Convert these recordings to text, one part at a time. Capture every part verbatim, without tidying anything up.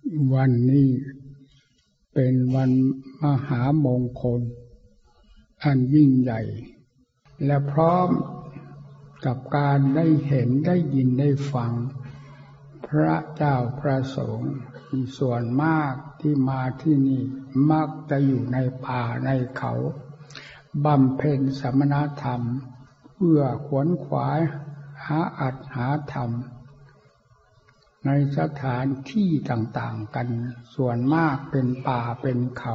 วันนี้เป็นวันมหามงคลอันยิ่งใหญ่และพร้อมกับการได้เห็นได้ยินได้ฟังพระเจ้าพระสงฆ์มีส่วนมากที่มาที่นี่มักจะอยู่ในป่าในเขาบำเพ็ญสมณธรรมเพื่อขวนขวายหาอัตถาธรรมในสถานที่ต่างๆกันส่วนมากเป็นป่าเป็นเขา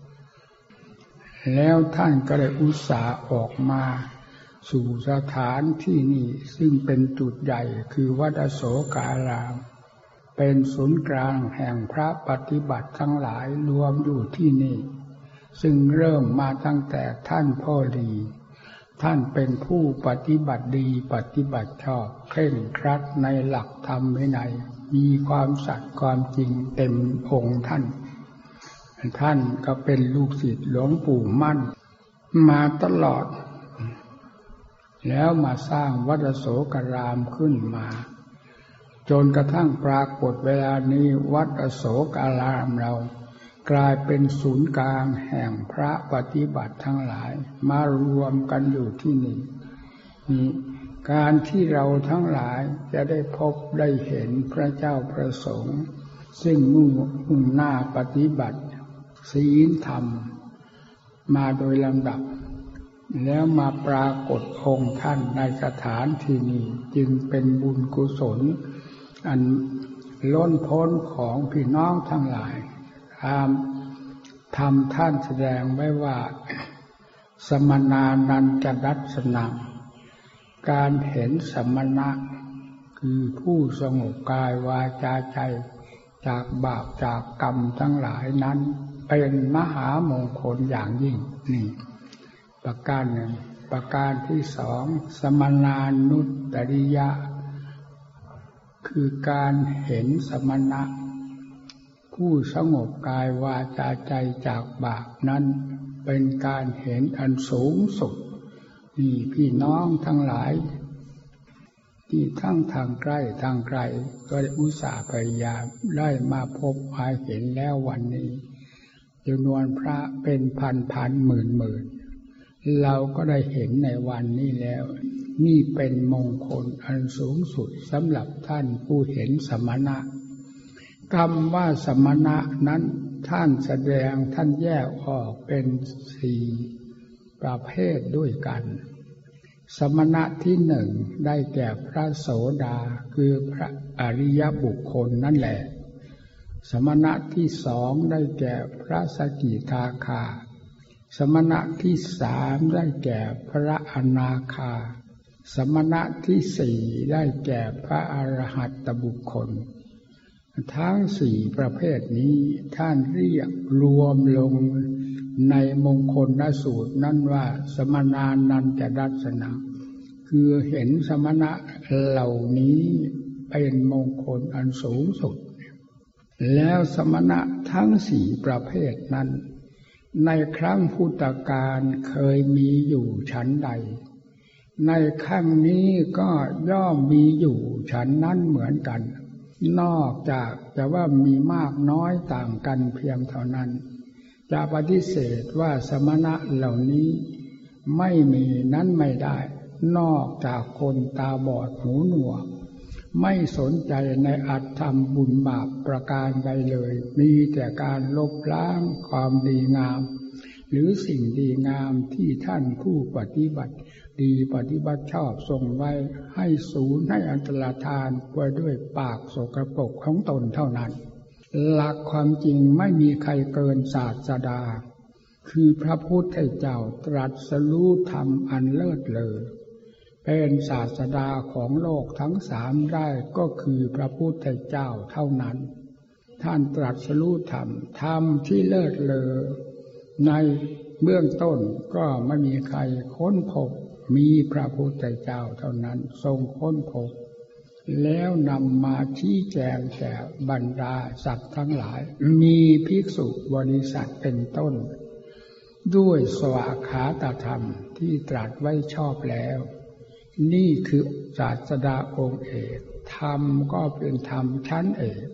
แล้วท่านก็ได้อุตส่าห์ออกมาสู่สถานที่นี้ซึ่งเป็นจุดใหญ่คือวัดอโศการามเป็นศูนย์กลางแห่งพระปฏิบัติทั้งหลายรวมอยู่ที่นี่ซึ่งเริ่มมาตั้งแต่ท่านพ่อดีท่านเป็นผู้ปฏิบัติดีปฏิบัติชอบเคร่งครัดในหลักธรรมวินัยมีความสัตย์ความจริงเต็มองค์ท่านท่านก็เป็นลูกศิษย์หลวงปู่มั่นมาตลอดแล้วมาสร้างวัดอโศการามขึ้นมาจนกระทั่งปรากฏเวลานี้วัดอโศการามเรากลายเป็นศูนย์กลางแห่งพระปฏิบัติทั้งหลายมารวมกันอยู่ที่นี่นี่การที่เราทั้งหลายจะได้พบได้เห็นพระเจ้าพระสงฆ์ซึ่งมุ่งมุ่งหน้าปฏิบัติศีลธรรมมาโดยลำดับแล้วมาปรากฏองค์ท่านในสถานที่นี้จึงเป็นบุญกุศลอันล้นพ้นของพี่น้องทั้งหลายตามธรรมท่านแสดงไว้ว่าสมณานันจดัสสนังการเห็นสมณะคือผู้สงบกายวาจาใจจากบาปจากกรรมทั้งหลายนั้นเป็นมหามงคลอย่างยิ่งนี่ประการหนึ่งประการที่สองสมณานุตตริยะคือการเห็นสมณะผู้สงบกายวาจาใจจากบาปนั้นเป็นการเห็นอันสูงสุดนี่พี่น้องทั้งหลายที่ทั้งทางใกล้ทางไกลก็ได้อุตส่าห์พยายามได้มาพบมาเห็นแล้ววันนี้จำนวนพระเป็นพันพันหมื่นหมื่นเราก็ได้เห็นในวันนี้แล้วนี่เป็นมงคลอันสูงสุดสำหรับท่านผู้เห็นสมณะคำว่าสมณะนั้นท่านแสดงท่านแยกออกเป็นสี่ประเภทด้วยกันสมณะที่หนึ่งได้แก่พระโสดาคือพระอริยบุคคลนั่นแหละสมณะที่สองได้แก่พระสกิทาคาสมณะที่สามได้แก่พระอนาคาสมณะที่สี่ได้แก่พระอรหัตตบุคคลทั้งสี่ประเภทนี้ท่านเรียกรวมลงในมงคลสูตรนั้นว่าสมณานันจดัสสนังคือเห็นสมณะเหล่านี้เป็นมงคลอันสูงสุดแล้วสมณะทั้งสี่ประเภทนั้นในครั้งพุทธกาลเคยมีอยู่ชั้นใดในครั้งนี้ก็ย่อมมีอยู่ชั้นนั้นเหมือนกันนอกจากจะว่ามีมากน้อยต่างกันเพียงเท่านั้นจะปฏิเสธว่าสมณะเหล่านี้ไม่มีนั้นไม่ได้นอกจากคนตาบอดหูหนวกไม่สนใจในอัตธรรมบุญบาปประการใดเลยมีแต่การลบล้างความดีงามหรือสิ่งดีงามที่ท่านผู้ปฏิบัติดีปฏิบัติชอบทรงไว้ให้สูญให้อันตรธานไว้ด้วยปากสกปรกของตนเท่านั้นหลักความจริงไม่มีใครเกินศาสดาคือพระพุทธเจ้าตรัสรู้ธรรมอันเลิศเลอเป็นศาสดาของโลกทั้งสามได้ก็คือพระพุทธเจ้าเท่านั้นท่านตรัสรู้ธรรมธรรมที่เลิศเลอในเบื้องต้นก็ไม่มีใครค้นพบมีพระพุทธเจ้าเท่านั้นทรงค้นพบแล้วนำมาชี้แจงแก่บรรดาสัตว์ทั้งหลายมีภิกษุบริษัทเป็นต้นด้วยสวากขาตธรรมที่ตรัสไว้ชอบแล้วนี่คือศาสดาองค์เอกธรรมก็เป็นธรรมชั้นเอก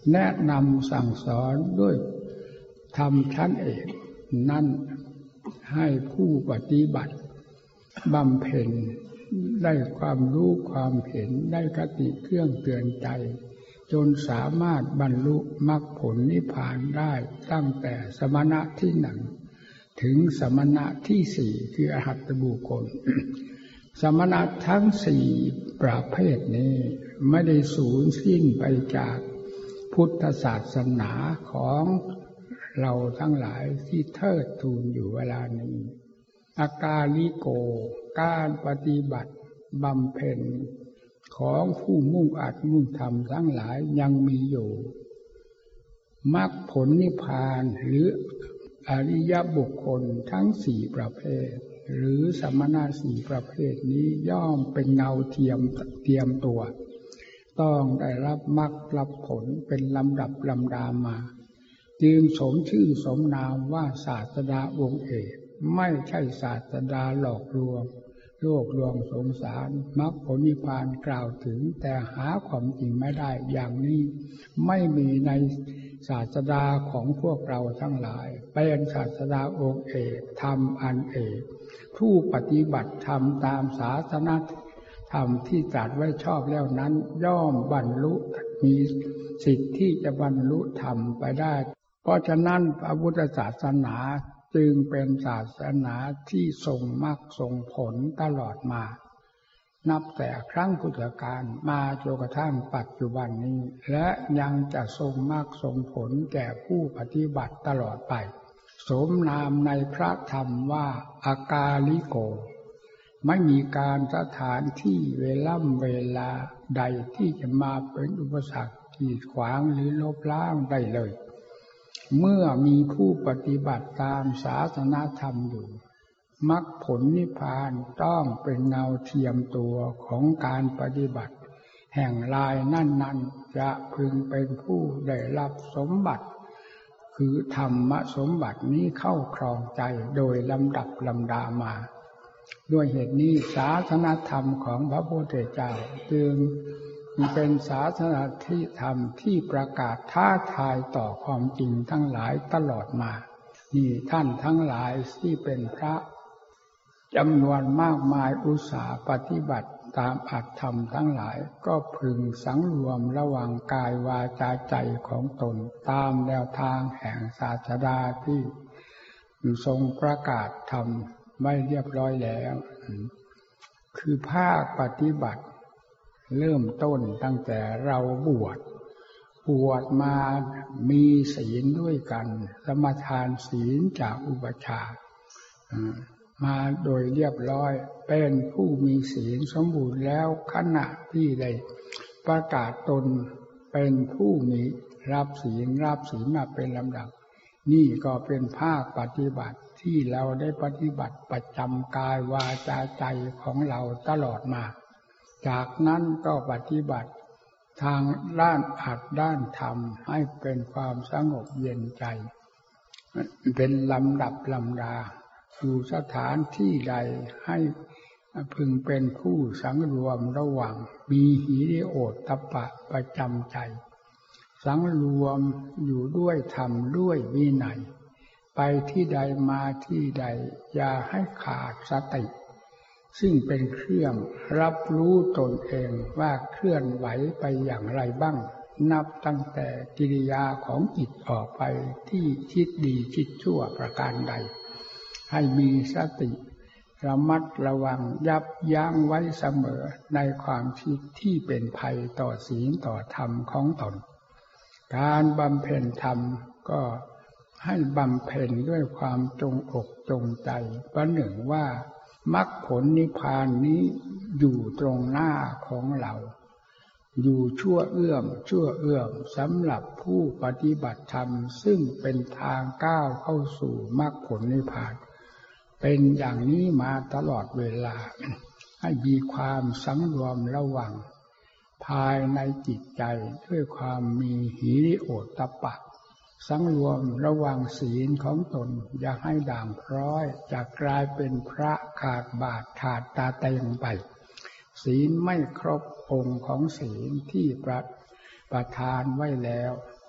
แนะนำสั่งสอนด้วยธรรมชั้นเอกนั่นให้ผู้ปฏิบัติบำเพ็ญได้ความรู้ความเห็นได้คติเครื่องเตือนใจจนสามารถบรรลุมรรคผลนิพพานได้ตั้งแต่สมณะที่หนึ่งถึงสมณะที่สี่คืออรหัตตบุคคล สมณะทั้งสี่ประเภทนี้ไม่ได้สูญสิ้นไปจากพุทธศาสนาของเราทั้งหลายที่เทิดทูนอยู่เวลานี้อากาลิโกการปฏิบัติบำเพ็ญของผู้มุ่งอัดมุ่งทำทั้งหลายยังมีอยู่มรรคผลนิพพานหรืออริยบุคคลทั้งสี่ประเภทหรือสมณะสี่ประเภทนี้ย่อมเป็นเงาเทียมเทียมตัวต้องได้รับมรรครับผลเป็นลำดับลำดามาจึงสมชื่อสมนามว่าศาสดาองค์เอกไม่ใช่ศาสดาหลอกลวงโลกลวงสงสารมรรคผลนิพพานกล่าวถึงแต่หาความจริงไม่ได้อย่างนี้ไม่มีในศาสดาของพวกเราทั้งหลายเป็นศาสดาองค์เอกธรรมอันเอกผู้ปฏิบัติธรรมตามศาสนธรรมที่ตรัสไว้ชอบแล้วนั้นย่อมบรรลุมีสิทธิ์ที่จะบรรลุธรรมไปได้เพราะฉะนั้นพระพุทธศาสนาจึงเป็นศาสนาที่ทรงมรรคทรงผลตลอดมานับแต่ครั้งพุทธกาลมาจนกระทั่งปัจจุบันนี้และยังจะทรงมรรคทรงผลแก่ผู้ปฏิบัติตลอดไปสมนามในพระธรรมว่าอากาลิโกไม่มีการสถานที่เวล่ำเวลาใดที่จะมาเป็นอุปสรรคกีดขวางหรือลบล้างได้เลยเมื่อมีผู้ปฏิบัติตามศาสนธรรมอยู่มรรคผลนิพพานต้องเป็นเงาเทียมตัวของการปฏิบัติแห่งลายนั่นๆจะพึงเป็นผู้ได้รับสมบัติคือธรรมสมบัตินี้เข้าครองใจโดยลำดับลำดามาด้วยเหตุนี้ศาสนธรรมของพระพุทธเจ้าจึงเป็นศาสนาที่ธรรมที่ประกาศท้าทายต่อความจริงทั้งหลายตลอดมานี่ท่านทั้งหลายที่เป็นพระจำนวนมากมายอุตสาห์ปฏิบัติตามอัตธรรมทั้งหลายก็พึงสังรวมระหว่างกายวาจาใจของตนตามแนวทางแห่งศาสดาที่ทรงประกาศธรรมไว้เรียบร้อยแล้วคือภาคปฏิบัติเริ่มต้นตั้งแต่เราบวชบวชมามีศีลด้วยกันสมทานศีลจากอุปัชฌาย์มาโดยเรียบร้อยเป็นผู้มีศีลสมบูรณ์แล้วขณะที่ได้ประกาศตนเป็นผู้มีรับศีลรับศีลมาเป็นลำดับนี่ก็เป็นภาคปฏิบัติที่เราได้ปฏิบัติประจำกายวาจาใจของเราตลอดมาจากนั้นก็ปฏิบัติทางด้านอัดด้านธรรมให้เป็นความสงบเย็นใจเป็นลำดับลำดาอยู่สถานที่ใดให้พึงเป็นผู้สังรวมระหว่างมีหิริโอตตัปปะประจำใจสังรวมอยู่ด้วยธรรมด้วยวินัยไปที่ใดมาที่ใดอย่าให้ขาดสติซึ่งเป็นเครื่องรับรู้ตนเองว่าเคลื่อนไหวไปอย่างไรบ้างนับตั้งแต่กิริยาของจิตออกไปที่คิดดีคิดชั่วประการใดให้มีสติระมัดระวังยับยั้งไว้เสมอในความคิดที่เป็นภัยต่อศีลต่อธรรมของตนการบำเพ็ญธรรมก็ให้บำเพ็ญด้วยความจงอกจงใจประหนึ่งว่ามรรคผลนิพพานนี้อยู่ตรงหน้าของเราอยู่ชั่วเอื้อมชั่วเอื้อมสำหรับผู้ปฏิบัติธรรมซึ่งเป็นทางก้าวเข้าสู่มรรคผลนิพพานเป็นอย่างนี้มาตลอดเวลาให้มีความสังรวมระวังภายในจิตใจด้วยความมีหิริโอตตัปปะสังรวมระวังศีลของตนอย่าให้ด่างพร้อยจะกลายเป็นพระขาดบาตรขาดตาเตงไปศีลไม่ครบองค์ของศีลที่ประประทานไว้แล้ว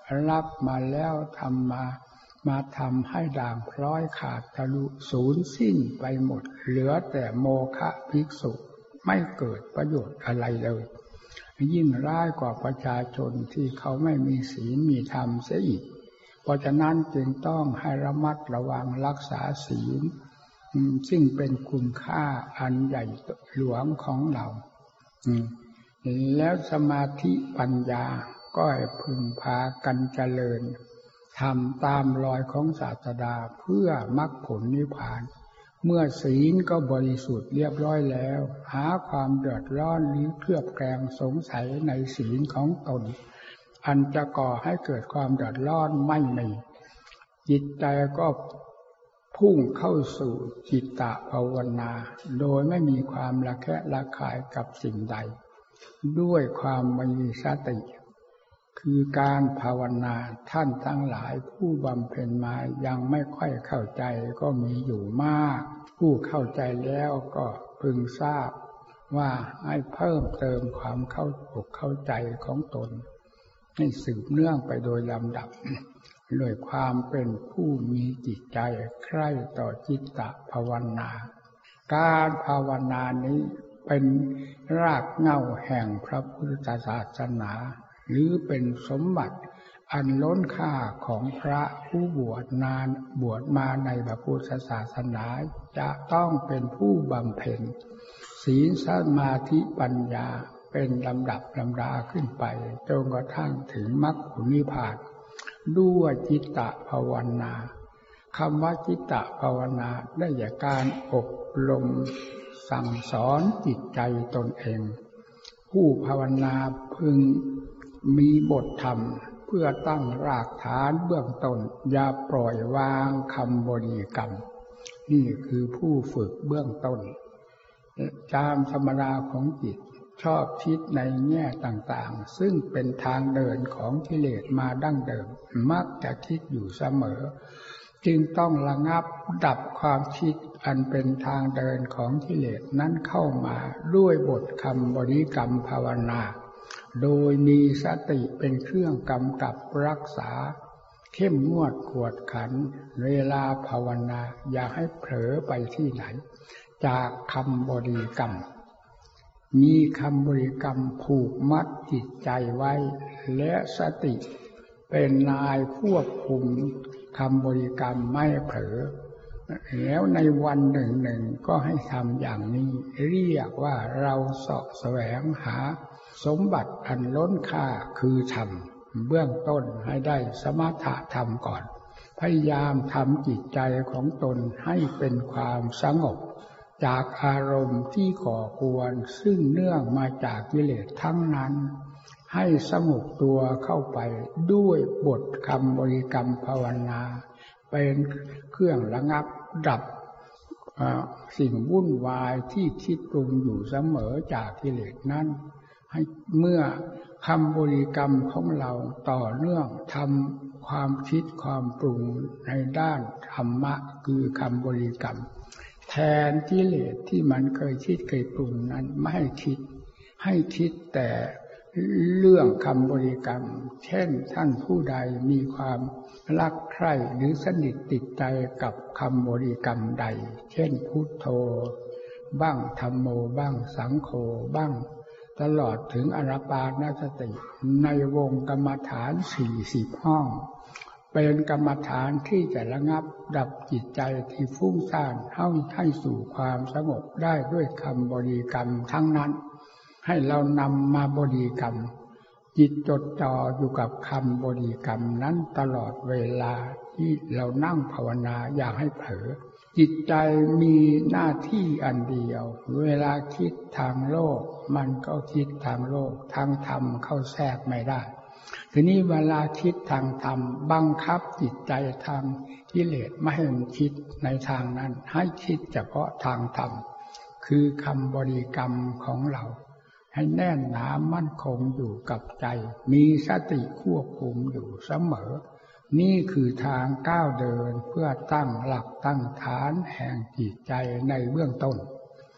รับมาแล้วทำมามาทำให้ด่างพร้อยขาดทะลุสูญสิ้นไปหมดเหลือแต่โมฆะภิกษุไม่เกิดประโยชน์อะไรเลยยิ่งร้ายกว่าประชาชนที่เขาไม่มีศีลมีธรรมเสียอีกเพราะฉะนั้นจึงต้องให้ระมัดระวังรักษาศีลซึ่งเป็นคุณค่าอันใหญ่หลวงของเราแล้วสมาธิปัญญาก็ให้พึงพากันเจริญทำตามรอยของศาสดาเพื่อมรรคผลนิพพานเมื่อศีลก็บริสุทธิ์เรียบร้อยแล้วหาความเดือดร้อนหรือเคลือบแคลงสงสัยในศีลของตนอันจะก่อให้เกิดความเดือดร้อนไม่มีจิตใจก็พุ่งเข้าสู่จิตตภาวนาโดยไม่มีความระแคะระคายกับสิ่งใดด้วยความมีสติคือการภาวนาท่านทั้งหลายผู้บำเพ็ญมายังไม่ค่อยเข้าใจก็มีอยู่มากผู้เข้าใจแล้วก็พึงทราบว่าให้เพิ่มเติมความเข้าอกเข้าใจของตนให้สืบเนื่องไปโดยลำดับด้วยความเป็นผู้มีจิตใจใคร่ต่อจิตตภาวนาการภาวนานี้เป็นรากเหง้าแห่งพระพุทธศาสนาหรือเป็นสมบัติอันล้นค่าของพระผู้บวชนานบวชมาในพระพุทธศาสนาจะต้องเป็นผู้บำเพ็ญศีลสมาธิปัญญาเป็นลำดับลำดาขึ้นไปจนกระทั่งถึงมรรคผลนิพพานด้วยจิตตภาวนาคำว่าจิตตภาวนาได้จากการอบรมสั่งสอนจิตใจตนเองผู้ภาวนาพึงมีบทธรรมเพื่อตั้งรากฐานเบื้องต้นอย่าปล่อยวางคำบริกรรมนี่คือผู้ฝึกเบื้องต้นตามธรรมดาของจิตชอบคิดในแง่ต่างๆซึ่งเป็นทางเดินของกิเลสมาดั้งเดิมมักจะคิดอยู่เสมอจึงต้องระงับดับความคิดอันเป็นทางเดินของกิเลสนั้นเข้ามาด้วยบทคำบริกรรมภาวนาโดยมีสติเป็นเครื่องกำกับรักษาเข้มงวดกวดขันเวลาภาวนาอย่าให้เผลอไปที่ไหนจากคำบริกรรมมีคำบริกรรมผูกมัดจิตใจไว้และสติเป็นนายควบคุมคำบริกรรมไม่เผลอแล้วในวันหนึ่งหนึ่งก็ให้ทำอย่างนี้เรียกว่าเราเสาะแสวงหาสมบัติอันล้นค่าคือธรรมเบื้องต้นให้ได้สมถะธรรมก่อนพยายามทำจิตใจของตนให้เป็นความสงบจากอารมณ์ที่ก่อกวนซึ่งเนื่องมาจากกิเลสทั้งนั้นให้สงบตัวเข้าไปด้วยบทคำบริกรรมภาวนาเป็นเครื่องระงับดับสิ่งวุ่นวายที่คิดปรุงอยู่เสมอจากกิเลสนั้นให้เมื่อคำบริกรรมของเราต่อเนื่องทำความคิดความปรุงในด้านธรรมะคือคำบริกรรมแทนกิเลสที่มันเคยคิดเคยปรุงนั้นไม่ให้คิดให้คิดแต่เรื่องคำบริกรรมเช่นท่านผู้ใดมีความรักใคร่หรือสนิทติดใจกับคำบริกรรมใดเช่นพุทโธบ้างธัมโมบ้างสังโฆบ้างตลอดถึงอนาปานสติในวงกรรมฐานสี่สิบห้องเป็นกรรมฐานที่จะระงับดับจิตใจที่ฟุ้งซ่านให้ให้สู่ความสงบได้ด้วยคำบริกรรมทั้งนั้นให้เรานำมาบริกรรมจิตจดจ่ออยู่กับคำบริกรรมนั้นตลอดเวลาที่เรานั่งภาวนาอย่าให้เผลอจิตใจมีหน้าที่อันเดียวเวลาคิดทางโลกมันก็คิดทางโลกทางธรรมเข้าแทรกไม่ได้ทีนี้เวลาคิดทางธรรมบังคับจิตใจทางกิเลสไม่ให้มันคิดในทางนั้นให้คิดเฉพาะทางธรรมคือคำบริกรรมของเราให้แน่นหนามั่นคงอยู่กับใจมีสติควบคุมอยู่เสมอนี่คือทางก้าวเดินเพื่อตั้งหลักตั้งฐานแห่งจิตใจในเบื้องต้น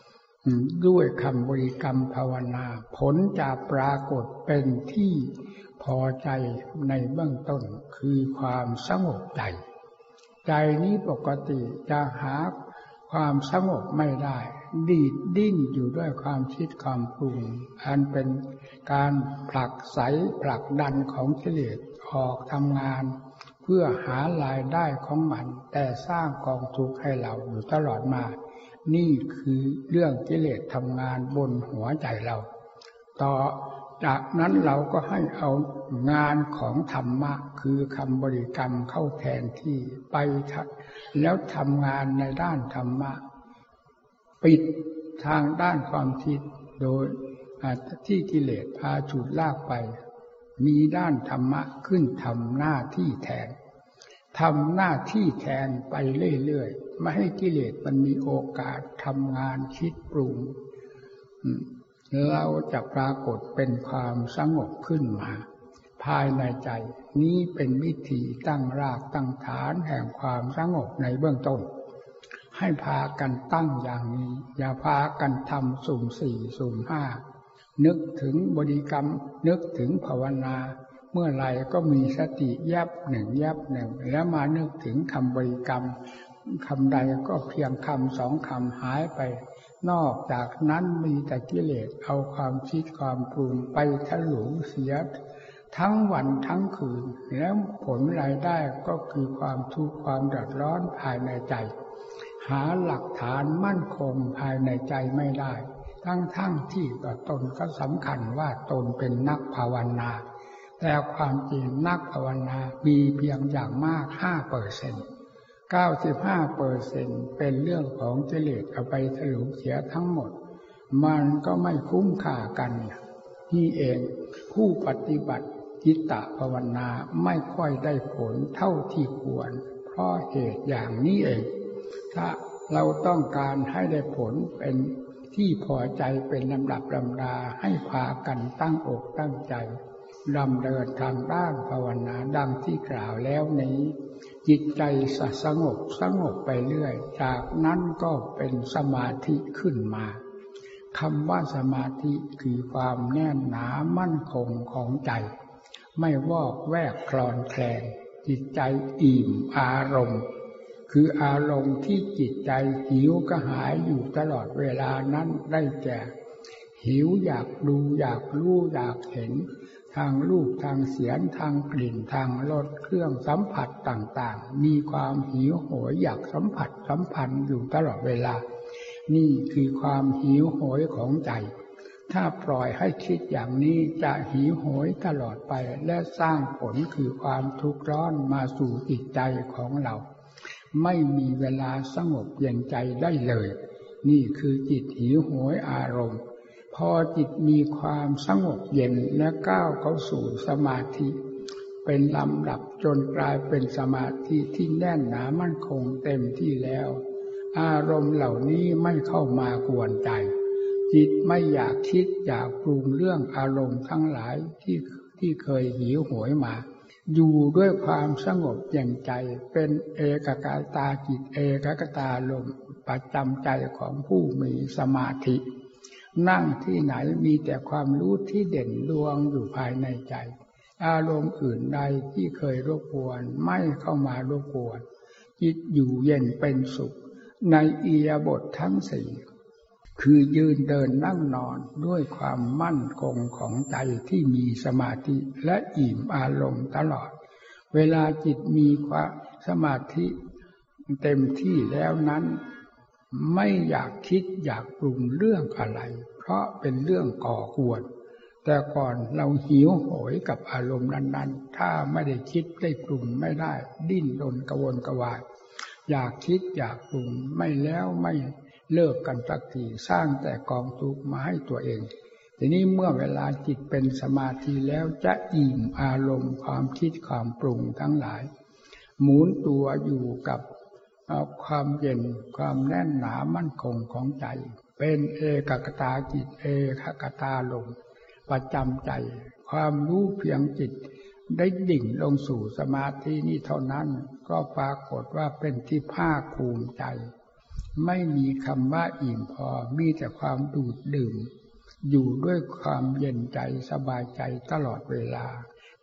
ด้วยคำบริกรรมภาวนาผลจะปรากฏเป็นที่พอใจในเบื้องต้นคือความสงบใจใจนี้ปกติจะหาความสงบไม่ได้ดีดดิ้นอยู่ด้วยความคิดความปรุงอันเป็นการผลักไสผลักดันของกิเลสออกทำงานเพื่อหารายได้ของมันแต่สร้างกองทุกข์ให้เราอยู่ตลอดมานี่คือเรื่องกิเลสทำงานบนหัวใจเราต่อจากนั้นเราก็ให้เอางานของธรรมะคือคำบริกรรมเข้าแทนที่ไปแล้วทำงานในด้านธรรมะปิดทางด้านความคิดโดยที่กิเลสพาฉุดลากไปมีด้านธรรมะขึ้นทำหน้าที่แทนทำหน้าที่แทนไปเรื่อยๆไม่ให้กิเลสมันมีโอกาสทำงานคิดปรุงเราจะปรากฏเป็นความสงบขึ้นมาภายในใจนี้เป็นวิธีตั้งรากตั้งฐานแห่งความสงบในเบื้องต้นให้พากันตั้งอย่างนี้อย่าพากันทำสุ่มสี่สุ่มห้านึกถึงบริกรรมนึกถึงภาวนาเมื่อไรก็มีสติยับหนึ่งยับหนึ่งแล้วมานึกถึงคำบริกรรมคำใดก็เพียงคำสองคำหายไปนอกจากนั้นมีแต่กิเลสเอาความคิดความปรุงไปถลุงเสียทั้งวันทั้งคืนแล้วผลรายได้ก็คือความทุกข์ความเดือดร้อนภายในใจหาหลักฐานมั่นคงภายในใจไม่ได้ทั้งๆที่ก็ตนก็สำคัญว่าตนเป็นนักภาวนาแต่ความจริงนักภาวนามีเพียงอย่างมาก ห้าเปอร์เซ็นต์ เก้าสิบห้าเปอร์เซ็นต์ เป็นเรื่องของกิเลสเอาไปถลุงเสียทั้งหมดมันก็ไม่คุ้มค่ากันนี่เองผู้ปฏิบัติจิตตภาวนาไม่ค่อยได้ผลเท่าที่ควรเพราะเหตุอย่างนี้เองถ้าเราต้องการให้ได้ผลเป็นที่พอใจเป็นลำดับลำดาให้พากันตั้งอกตั้งใจดำเนินทางด้านภาวนาดังที่กล่าวแล้วนี้จิตใจสงบสงบไปเรื่อยจากนั้นก็เป็นสมาธิขึ้นมาคำว่าสมาธิคือความแน่นหนามั่นคงของใจไม่วอกแวกคลอนแคลนจิตใจอิ่มอารมณ์คืออารมณ์ที่จิตใจหิวกระหายอยู่ตลอดเวลานั้นได้แก่หิวอยากดูอยากรู้อยากเห็นทางรูปทางเสียงทางกลิ่นทางรสเครื่องสัมผัสต่างๆมีความหิวโหยอยากสัมผัสสัมพันธ์อยู่ตลอดเวลานี่คือความหิวโหยของใจถ้าปล่อยให้คิดอย่างนี้จะหิวโหยตลอดไปและสร้างผลคือความทุกข์ร้อนมาสู่จิตใจของเราไม่มีเวลาสงบเย็นใจได้เลยนี่คือจิตหิวโหยอารมณ์พอจิตมีความสงบเย็นและก้าวเข้าสู่สมาธิเป็นลำดับจนกลายเป็นสมาธิที่แน่นหนามั่นคงเต็มที่แล้วอารมณ์เหล่านี้ไม่เข้ามากวนใจจิตไม่อยากคิดอยากปรุงเรื่องอารมณ์ทั้งหลายที่ที่เคยหิวโหยมาอยู่ด้วยความสงบเย็นใจเป็นเอกกตาจิตเอกกตาลมประจำใจของผู้มีสมาธินั่งที่ไหนมีแต่ความรู้ที่เด่นดวงอยู่ภายในใจอารมณ์อื่นใดที่เคยรบกวนไม่เข้ามารบกวนจิตอยู่เย็นเป็นสุขในอิริยาบถทั้งสี่คือยืนเดินนั่งนอนด้วยความมั่นคงของใจที่มีสมาธิและอิ่มอารมณ์ตลอดเวลาจิตมีความสมาธิเต็มที่แล้วนั้นไม่อยากคิดอยากปรุงเรื่องอะไรเพราะเป็นเรื่องก่อกวนแต่ก่อนเราหิวโหยกับอารมณ์นั้นๆถ้าไม่ได้คิดได้ปรุงไม่ได้ดิ้นรนกระวนกระวายอยากคิดอยากปรุงไม่แล้วไม่เลิกกันสักทีสร้างแต่กองทุกข์มาให้ตัวเองทีนี้เมื่อเวลาจิตเป็นสมาธิแล้วจะอิ่มอารมณ์ความคิดความปรุงทั้งหลายหมุนตัวอยู่กับความเย็นความแน่นหนามั่นคงของใจเป็นเอกกตาจิตเอกกตาลมประจำใจความรู้เพียงจิตได้ดิ่งลงสู่สมาธินี้เท่านั้นก็ปรากฏว่าเป็นที่ภาคภูมิใจไม่มีคำว่าอิ่มพอมีแต่ความดูดดื่มอยู่ด้วยความเย็นใจสบายใจตลอดเวลา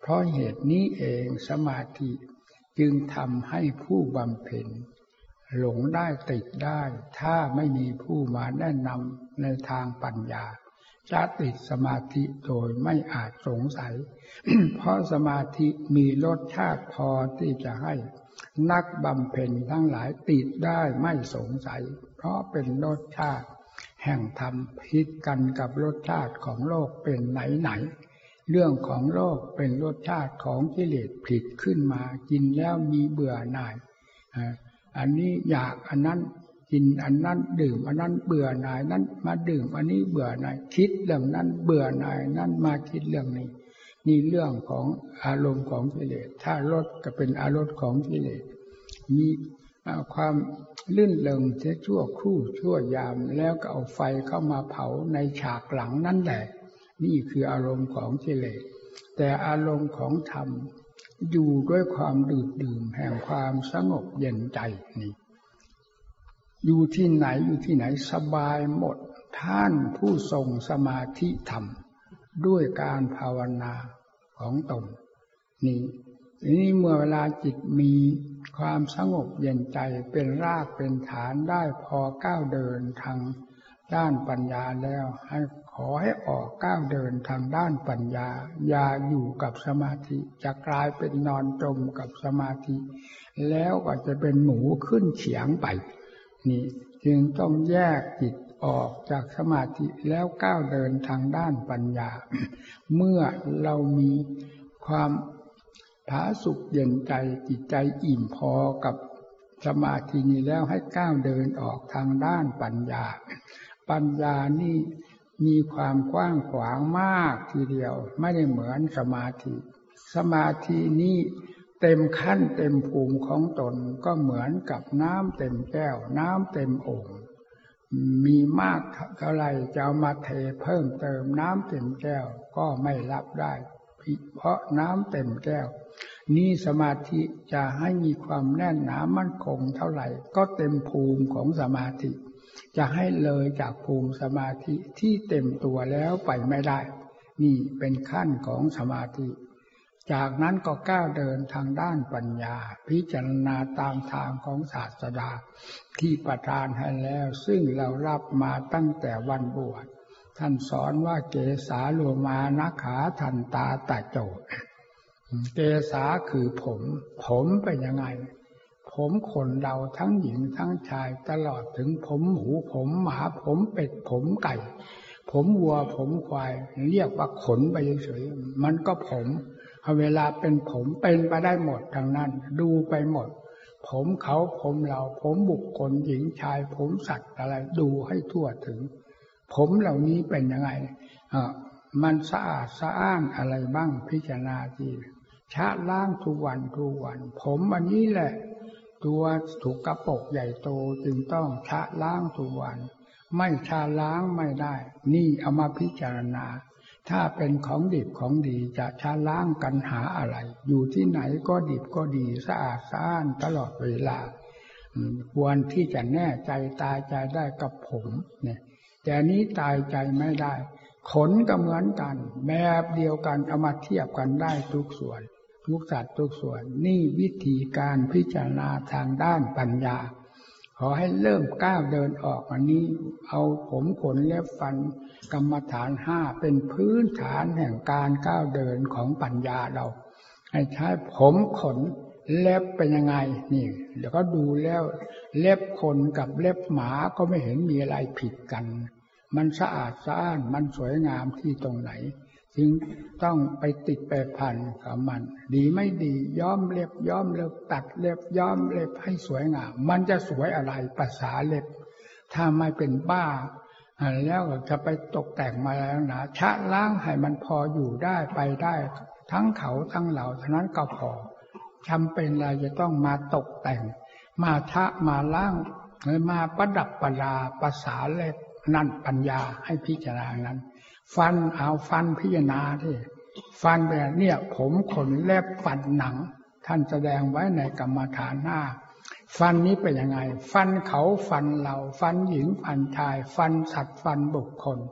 เพราะเหตุนี้เองสมาธิจึงทำให้ผู้บำเพ็ญหลงได้ติดได้ถ้าไม่มีผู้มาแนะนำในทางปัญญาจะติดสมาธิโดยไม่อาจสงสัย เพราะสมาธิมีรสชาติพอที่จะให้นักบำเพ็ญทั้งหลายติดได้ไม่สงสัยเพราะเป็นรสชาติแห่งธรรมผิดกันกับรสชาติของโลกเป็นไหนไหนเรื่องของโลกเป็นรสชาติของกิเลสผลิตขึ้นมากินแล้วมีเบื่อหน่ายอันนี้อยากอันนั้นกินอันนั้นดื่มอันนั้นเบื่อหน่ายนั้นมาดื่มอันนี้เบื่อหน่ายคิดเรื่องนั้นเบื่อหน่ายนั้นมาคิดเรื่องนี้นี่เรื่องของอารมณ์ของกิเลสถ้ารสก็เป็นอารมณ์ของกิเลสมีความลื่นเริงเสียชั่วครู่ชั่วยามแล้วก็เอาไฟเข้ามาเผาในฉากหลังนั่นแหละนี่คืออารมณ์ของกิเลสแต่อารมณ์ของธรรมอยู่ด้วยความดื่มดื่มแห่งความสงบเย็นใจนี่อยู่ที่ไหนอยู่ที่ไหนสบายหมดท่านผู้ทรงสมาธิธรรมด้วยการภาวนาของตนนี่นี่เมื่อเวลาจิตมีความสงบเย็นใจเป็นรากเป็นฐานได้พอก้าวเดินทางด้านปัญญาแล้วให้ขอให้ออกก้าวเดินทางด้านปัญญาอย่าอยู่กับสมาธิจะกลายเป็นนอนจมกับสมาธิแล้วก็จะเป็นหมูขึ้นเฉียงไปนี่จึงต้องแยกจิตออกจากสมาธิแล้วก้าวเดินทางด้านปัญญา เมื่อเรามีความผาสุกเย็นใจจิตใจอิ่มพอกับสมาธินี้แล้วให้ก้าวเดินออกทางด้านปัญญาปัญญานี่มีความกว้างขวางมากทีเดียวไม่ได้เหมือนสมาธิสมาธินี้เต็มขั้นเต็มภูมิของตนก็เหมือนกับน้ำเต็มแก้วน้ำเต็มโอ่งมีมากเท่าไรจะเอามาเทเพิ่มเติมน้ำเต็มแก้วก็ไม่รับได้เพราะน้ำเต็มแก้วนี่สมาธิจะให้มีความแน่นหนามั่นคงเท่าไหร่ก็เต็มภูมิของสมาธิจะให้เลยจากภูมิสมาธิที่เต็มตัวแล้วไปไม่ได้นี่เป็นขั้นของสมาธิจากนั้นก็ก้าวเดินทางด้านปัญญาพิจารณาตามทางของศาสดาที่ประทานให้แล้วซึ่งเรารับมาตั้งแต่วันบวชท่านสอนว่าเกสาโลมานะขาทันตาตะโจเกสาคือผมผมเป็นยังไงผมคนเราทั้งหญิงทั้งชายตลอดถึงผมหมูผมหมาผมเป็ดผมไก่ผมวัวผมควายเรียกว่าขนไปเฉยๆมันก็ผมเวลาเป็นผมเป็นไปได้หมดทั้งนั้นดูไปหมดผมเขาผมเราผมบุคคลหญิงชายผมสัตว์อะไรดูให้ทั่วถึงผมเหล่านี้เป็นยังไงอ่ามันสะอาดสะอ้านอะไรบ้างพิจารณาทีชะล้างทุกวันทุกวันผมอันนี้แหละตัวถูกกระปกใหญ่โตจึงต้องชะล้างทุกวันไม่ชะล้างไม่ได้นี่เอามาพิจารณาถ้าเป็นของดิบของดีจะชะล้างกันหาอะไรอยู่ที่ไหนก็ดิบก็ดีสะอาดสะอ้านตลอดเวลาควรที่จะแน่ใจตายใจได้กับผมเนี่ยแต่นี้ตายใจไม่ได้ขนก็เหมือนกันแบบเดียวกันเอามาเทียบกันได้ทุกส่วนทุกสัตว์ทุกส่วนนี่วิธีการพิจารณาทางด้านปัญญาขอให้เริ่มก้าวเดินออกอันนี้เอาผมขนเล็บฟันกรรมฐานห้าเป็นพื้นฐานแห่งการก้าวเดินของปัญญาเราให้ใช้ผมขนเล็บเป็นยังไงนี่เดี๋ยวก็ดูแล้วเล็บคนกับเล็บหมาก็ไม่เห็นมีอะไรผิดกันมันสะอาดสะอ้านมันสวยงามที่ตรงไหนจึงต้องไปติดไปพันกับมันดีไม่ดีย้อมเล็บย้อมเล็บตัดเล็บย้อมเล็บให้สวยงามมันจะสวยอะไรภาษาเล็บถ้าไม่เป็นบ้าแล้วจะไปตกแต่งมาแล้วนะชะล้างให้มันพออยู่ได้ไปได้ทั้งเขาทั้งเราเท่านั้นก็พอจำเป็นอะไรจะต้องมาตกแต่งมาชะมาล้างหรือมาประดับประดาภาษาเล็บนั่นปัญญาให้พิจารณานั้นฟันเอาฟันพิจารณาที่ฟันแบบเนี่ยผมขนเล็บฟันหนังท่านแสดงไว้ในกรรมฐานหน้าฟันนี้เป็นยังไงฟันเขาฟันเราฟันหญิงฟันชายฟันสัตว์ฟันบุคคล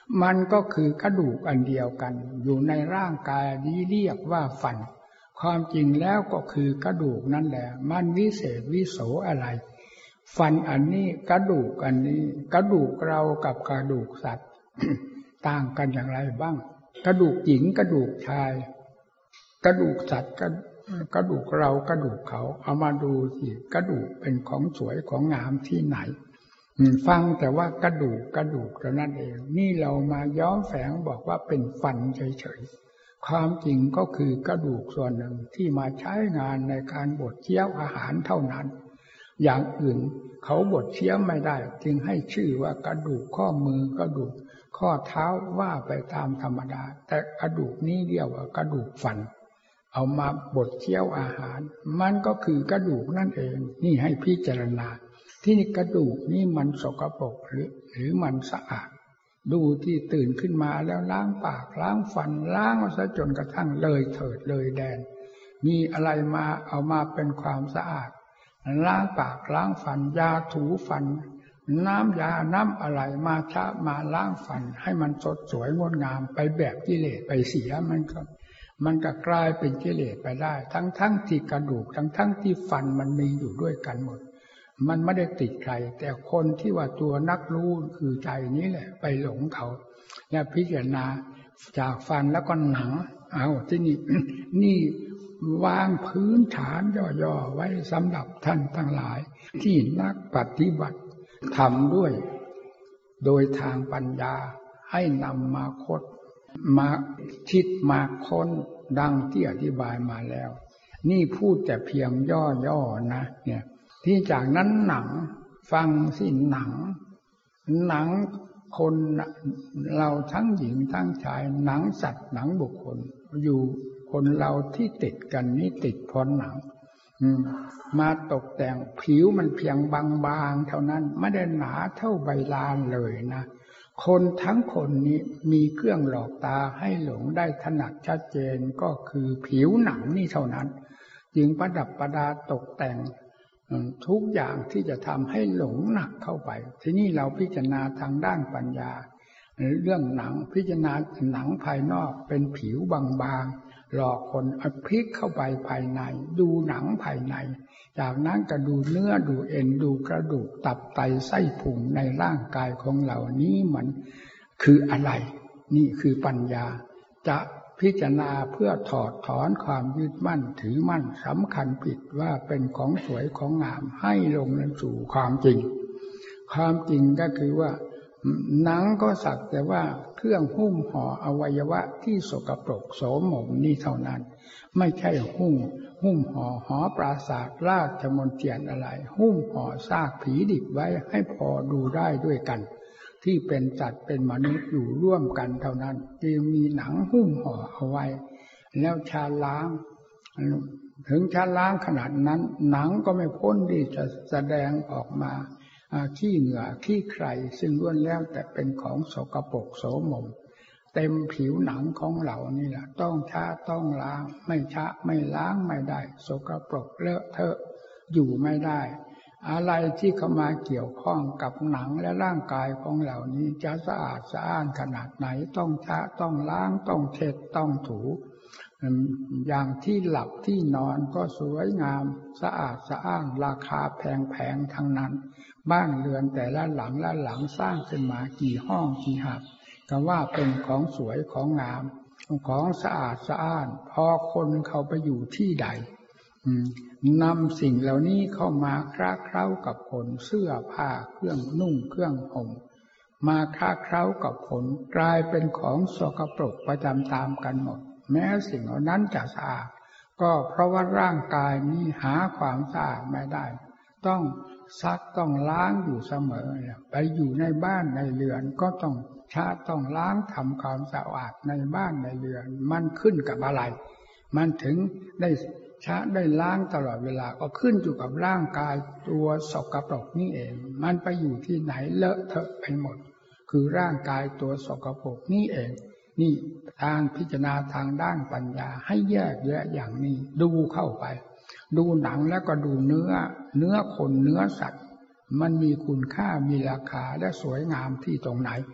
มันก็คือกระดูกอันเดียวกันอยู่ในร่างกายนี้เรียกว่าฟันความจริงแล้วก็คือกระดูกนั่นแหละมันวิเศษวิโสอะไรฟันอันนี้กระดูกอันนี้กระดูกเรากับกระดูกสัตว์ ต่างกันอย่างไรบ้างกระดูกหญิงกระดูกชายกระดูกสัตว์กระดูกเรากระดูกเขาเอามาดูสิกระดูกเป็นของสวยของงามที่ไหนฟังแต่ว่ากระดูกกระดูกเท่านั้นเองนี่เรามาย้อมแฝงบอกว่าเป็นฟันเฉยๆความจริงก็คือกระดูกส่วนหนึ่งที่มาใช้งานในการบดเคี้ยวอาหารเท่านั้นอย่างอื่นเขาบดเคี้ยวไม่ได้จึงให้ชื่อว่ากระดูกข้อมือกระดูกข้อเท้าว่าไปตามธรรมดาแต่กระดูกนี้เรียกว่ากระดูกฟันเอามาบดเคี้ยวอาหารมันก็คือกระดูกนั่นเองนี่ให้พิจารณาที่นี่กระดูกนี่มันสกปรกหรือหรือมันสะอาดดูที่ตื่นขึ้นมาแล้วล้างปากล้างฟันล้างซะจนกระทั่งเลยเถิดเลยแดนมีอะไรมาเอามาเป็นความสะอาดล้างปากล้างฟันยาถูฟันน้ำยาน้ำอะไรมาชะมาล้างฟันให้มันสดสวยงดงามไปแบบกิเลสไปเสียมันก็มันก็กลายเป็นกิเลสไปได้ทั้งทั้งที่กระดูกทั้งทั้งที่ฟันมันมีอยู่ด้วยกันหมดมันไม่ได้ติดใครแต่คนที่ว่าตัวนักรู้คือใจนี้แหละไปหลงเขาและพิจารณาจากฟันแล้วก็หนังเอาที่นี่ นี่วางพื้นฐานย่อๆไว้สำหรับท่านทั้งหลายที่นักปฏิบัติทำด้วยโดยทางปัญญาให้นำมาคดมาคิดมาค้นดังที่อธิบายมาแล้วนี่พูดแต่เพียงย่อๆนะเนี่ยที่จากนั้นหนังฟังสิหนังหนังคนเราทั้งหญิงทั้งชายหนังสัตว์หนังบุคคลอยู่คนเราที่ติดกันนี้ติดเพราะหนังมาตกแต่งผิวมันเพียงบางๆเท่านั้นไม่ได้หนาเท่าใบลานเลยนะคนทั้งคนนี้มีเครื่องหลอกตาให้หลงได้ถนัดชัดเจนก็คือผิวหนังนี่เท่านั้นจึงประดับประดาตกแต่งทุกอย่างที่จะทำให้หลงหนักเข้าไปทีนี้เราพิจารณาทางด้านปัญญาเรื่องหนังพิจารณาหนังภายนอกเป็นผิวบางๆหลอกคนเอาพลิกเข้าไปภายในดูหนังภายในจากนั้นก็ดูเนื้อดูเอ็นดูกระดูกตับไตไส้พุงในร่างกายของเรานี้มันคืออะไรนี่คือปัญญาจะพิจารณาเพื่อถอดถอนความยึดมั่นถือมั่นสำคัญผิดว่าเป็นของสวยของงามให้ลงสู่ความจริงความจริงก็คือว่าหนังก็สักแต่ว่าเครื่องหุ้มห่ออวัยวะที่สกปรกโสมมนี่เท่านั้นไม่ใช่หุ้มหุ้มห่อหอปราสาทราชมนเทียนอะไรหุ้มห่อซากผีดิบไว้ให้พอดูได้ด้วยกันที่เป็นสัตว์เป็นมนุษย์อยู่ร่วมกันเท่านั้นจึงมีหนังหุ้มห่อเอาไว้แล้วชาล้างถึงชาล้างขนาดนั้นหนังก็ไม่พ้นที่จะแสดงออกมาขี้เหงื่อขี้ใครซึ่งล้วนแล้วแต่เป็นของสกปรกโสมมเต็มผิวหนังของเรานี่แหละต้องชะต้องล้างไม่ชะไม่ล้างไม่ได้สกปรกเลอะเทอะอยู่ไม่ได้อะไรที่เข้ามาเกี่ยวข้องกับหนังและร่างกายของเรานี้จะสะอาดสะอ้านขนาดไหนต้องชะต้องล้างต้องเช็ดต้องถูอย่างที่หลับที่นอนก็สวยงามสะอาดสะอ้านราคาแพงๆทั้งนั้นบ้านเรือนแต่ละหลังละหลังสร้างขึ้นมากี่ห้องกี่หับก็ว่าเป็นของสวยของงามของสะอาดสะอ้านพอคนเขาไปอยู่ที่ใดนำสิ่งเหล่านี้เข้ามาคล้าเคล้ากับคนเสื้อผ้าเครื่องนุ่งเครื่องห่มมาคล้าเคล้ากับคนกลายเป็นของสกปรกประจำตามกันหมดแม้สิ่งเหล่านั้นจะสะอาดก็เพราะว่าร่างกายนี้หาความสะอาดไม่ได้ต้องซักต้องล้างอยู่เสมอไปอยู่ในบ้านในเรือนก็ต้องชะต้องล้างทำความสะอาดในบ้านในเรือนมันขึ้นกับอะไรมันถึงได้ชะได้ล้างตลอดเวลาก็ขึ้นอยู่กับร่างกายตัวสกปรกนี่เองมันไปอยู่ที่ไหนเลอะเทอะไปหมดคือร่างกายตัวสกปรกนี่เองนี่ทางพิจารณาทางด้านปัญญาให้แยกแยะอย่างนี้ดูเข้าไปดูหนังแล้วก็ดูเนื้อเนื้อคนเนื้อสัตว์มันมีคุณค่ามีราคาและสวยงามที่ตรงไหน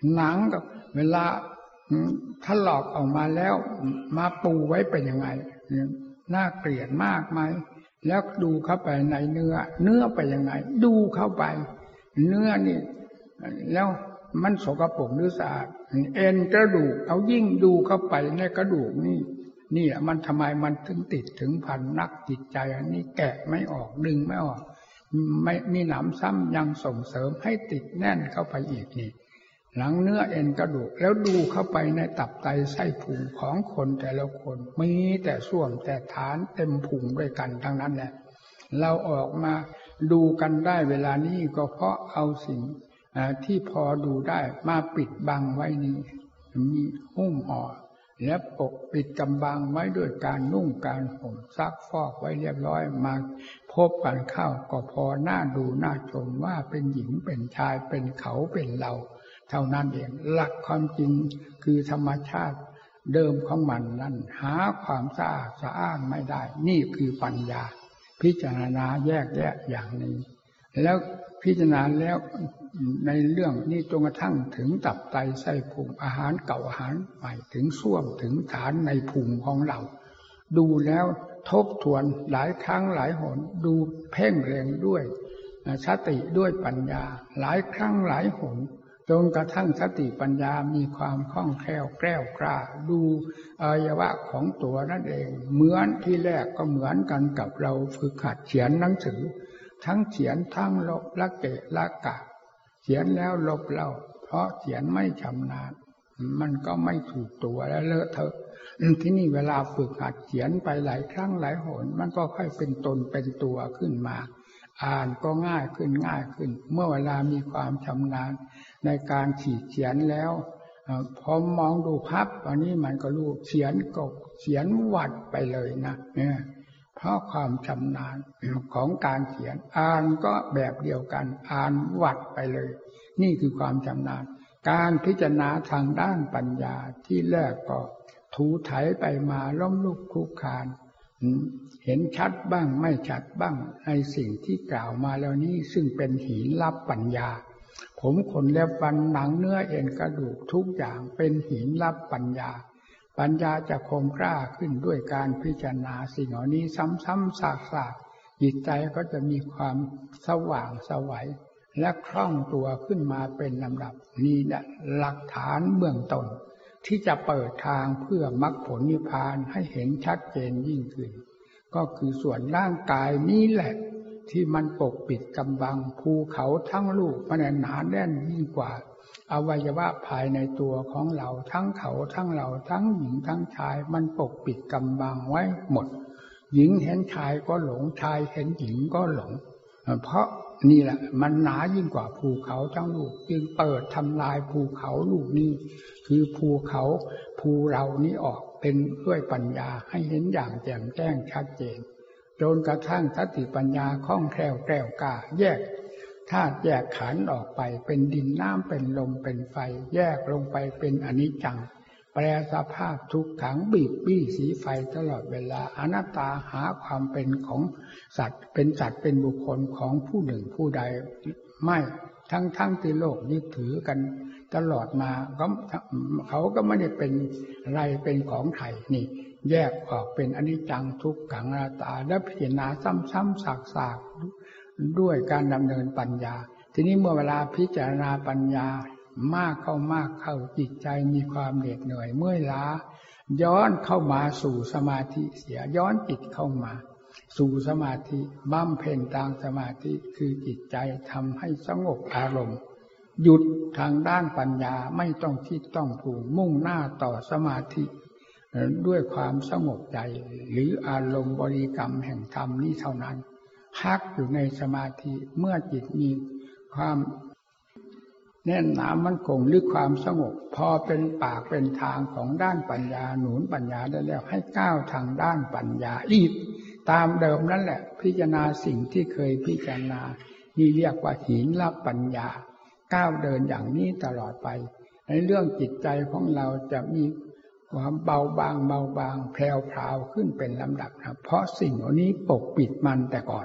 หนังกับเวลาถ้าหลอกออกมาแล้วมาปูไว้เป็นยังไงน่าเกลียดมากไหมแล้วดูเข้าไปในเนื้อเนื้อไปยังไงดูเข้าไปเนื้อนี่แล้วมันสกปรกหรือสะอาดเอ็นกระดูกเอายิ่งดูเข้าไปในกระดูกนี่นี่มันทำไมมันถึงติดถึงพันนักจิตใจอันนี้แกะไม่ออกดึงไม่ออกไม่มีหนำซ้ำยังส่งเสริมให้ติดแน่นเข้าไปอีกนี่หลังเนื้อเอ็นกระดูกแล้วดูเข้าไปในตับไตไส้พุงของคนแต่ละคนมีแต่ส้วมแต่ฐานเต็มพุงด้วยกันทั้งนั้นแหละเราออกมาดูกันได้เวลานี้ก็เพราะเอาสิ่งที่พอดูได้มาปิดบังไว้นี้มีหุ้มห่อและปกปิดกำบังไว้ด้วยการนุ่งการห่มซักฟอกไว้เรียบร้อยมาพบกันเข้าก็พอหน้าดูหน้าชมว่าเป็นหญิงเป็นชายเป็นเขาเป็นเราเท่านั้นเองหลักความจริงคือธรรมชาติเดิมของมันนั้นหาความสะอาดสะอ้านไม่ได้นี่คือปัญญาพิจารณาแยกแยะอย่างนี้แล้วพิจารณาแล้วในเรื่องนี้จนกระทั่งถึงตับไตไส้พุงอาหารเก่าอาหารใหม่ถึงส้วมถึงฐานในพุงของเราดูแล้วทบทวนหลายครั้งหลายหนดูเพ่งเล็งด้วยสติด้วยปัญญาหลายครั้งหลายหนจนกระทั่งสติปัญญามีความคล่องแคล่วแกล้วกล้าดูอวัยวะของตัวนั่นเองเหมือนที่แรกก็เหมือนกันกับเราฝึกหัดเขียนหนังสือทั้งเขียนทั้งลบละเกะละกะเขียนแล้วลบเล่าเพราะเขียนไม่ชำนาญมันก็ไม่ถูกตัวแล้วเลอะเทอะที่นี่เวลาฝึกหัดเขียนไปหลายครั้งหลายหนมันก็ค่อยเป็นตนเป็นตัวขึ้นมาอ่านก็ง่ายขึ้นง่ายขึ้นเมื่อเวลามีความชำนาญในการขีดเขียนแล้วพอมองดูภาพอันนี้มันก็รู้เขียนก็เขียนวัดไปเลยนะเนี่ยเพราะความชำนาญของการเขียนอ่านก็แบบเดียวกันอ่านวัดไปเลยนี่คือความชำนาญการพิจารณาทางด้านปัญญาที่แรกก็ถูไถไปมาล้มลุกคลุกคลานเห็นชัดบ้างไม่ชัดบ้างในสิ่งที่กล่าวมาแล้วนี้ซึ่งเป็นหินลับปัญญาผมขนเล็บฟันหนังเนื้อเอ็นกระดูกทุกอย่างเป็นหินลับปัญญาปัญญาจะคมกล้าขึ้นด้วยการพิจารณาสิ่งเหล่านี้ซ้ำๆซากๆจิตใจก็จะมีความสว่างไสวและคล่องตัวขึ้นมาเป็นลำดับนี่แหละหลักฐานเบื้องต้นที่จะเปิดทางเพื่อมรรคผลนิพพานให้เห็นชัดเจนยิ่งขึ้นก็คือส่วนร่างกายนี้แหละที่มันปกปิดกำบังภูเขาทั้งลูกมันหนาแน่นยิ่งกว่าอวัยวะภายในตัวของเราทั้งเขาทั้งเราทั้งหญิงทั้งชายมันปกปิดกำบังไว้หมดหญิงเห็นชายก็หลงชายเห็นหญิงก็หลงเพราะนี่แหละมันหนายิ่งกว่าภูเขาทั้งลูกจึงเปิดทำลายภูเขาลูกนี้คือภูเขาภูเรานี้ออกเป็นด้วยปัญญาให้เห็นอย่างแจ่มแจ้งชัดเจนจนกระทั่งสติปัญญาคล่องแคล่วแกล้วกล้าแยกธาตุแยกขันธ์ออกไปเป็นดินน้ำเป็นลมเป็นไฟแยกลงไปเป็นอนิจจังแปรสภาพทุกขังบีบบี้สีไฟตลอดเวลาอนัตตาหาความเป็นของสัตว์เป็นสัตว์เป็นบุคคลของผู้หนึ่งผู้ใดไม่ทั้งทั้งที่โลกยึดถือกันตลอดมาเขาเขาก็ไม่ได้เป็นอะไรเป็นของไทยนี่แยกออกเป็นอนิจจังทุกขังอนัตตาและพิจารณาซ้ำๆซากๆด้วยการดำเนินปัญญาทีนี้เมื่อเวลาพิจารณาปัญญามากเข้ามากเข้าจิตใจมีความเหน็ดเหนื่อยเมื่อยล้าย้อนเข้ามาสู่สมาธิเสียย้อนจิตเข้ามาสู่สมาธิบำเพ็ญทางสมาธิคือจิตใจทำให้สงบอารมณ์หยุดทางด้านปัญญาไม่ต้องคิดต้องปรุงมุ่งหน้าต่อสมาธิด้วยความสงบใจหรืออารมณ์บริกรรมแห่งธรรมนี้เท่านั้นพักอยู่ในสมาธิเมื่อจิตมีความแน่นหนามั่นคงหรือความสงบพอเป็นปากเป็นทางของด้านปัญญาหนุนปัญญาได้แล้วให้ก้าวทางด้านปัญญาอีกตามเดิมนั่นแหละพิจารณาสิ่งที่เคยพิจารณานี่เรียกว่าหินลับปัญญาก้าวเดินอย่างนี้ตลอดไปในเรื่องจิตใจของเราจะมีความเบาบางเบาบางแพรวพราวขึ้นเป็นลำดับนะเพราะสิ่งเหล่านี้ปกปิดมันแต่ก่อน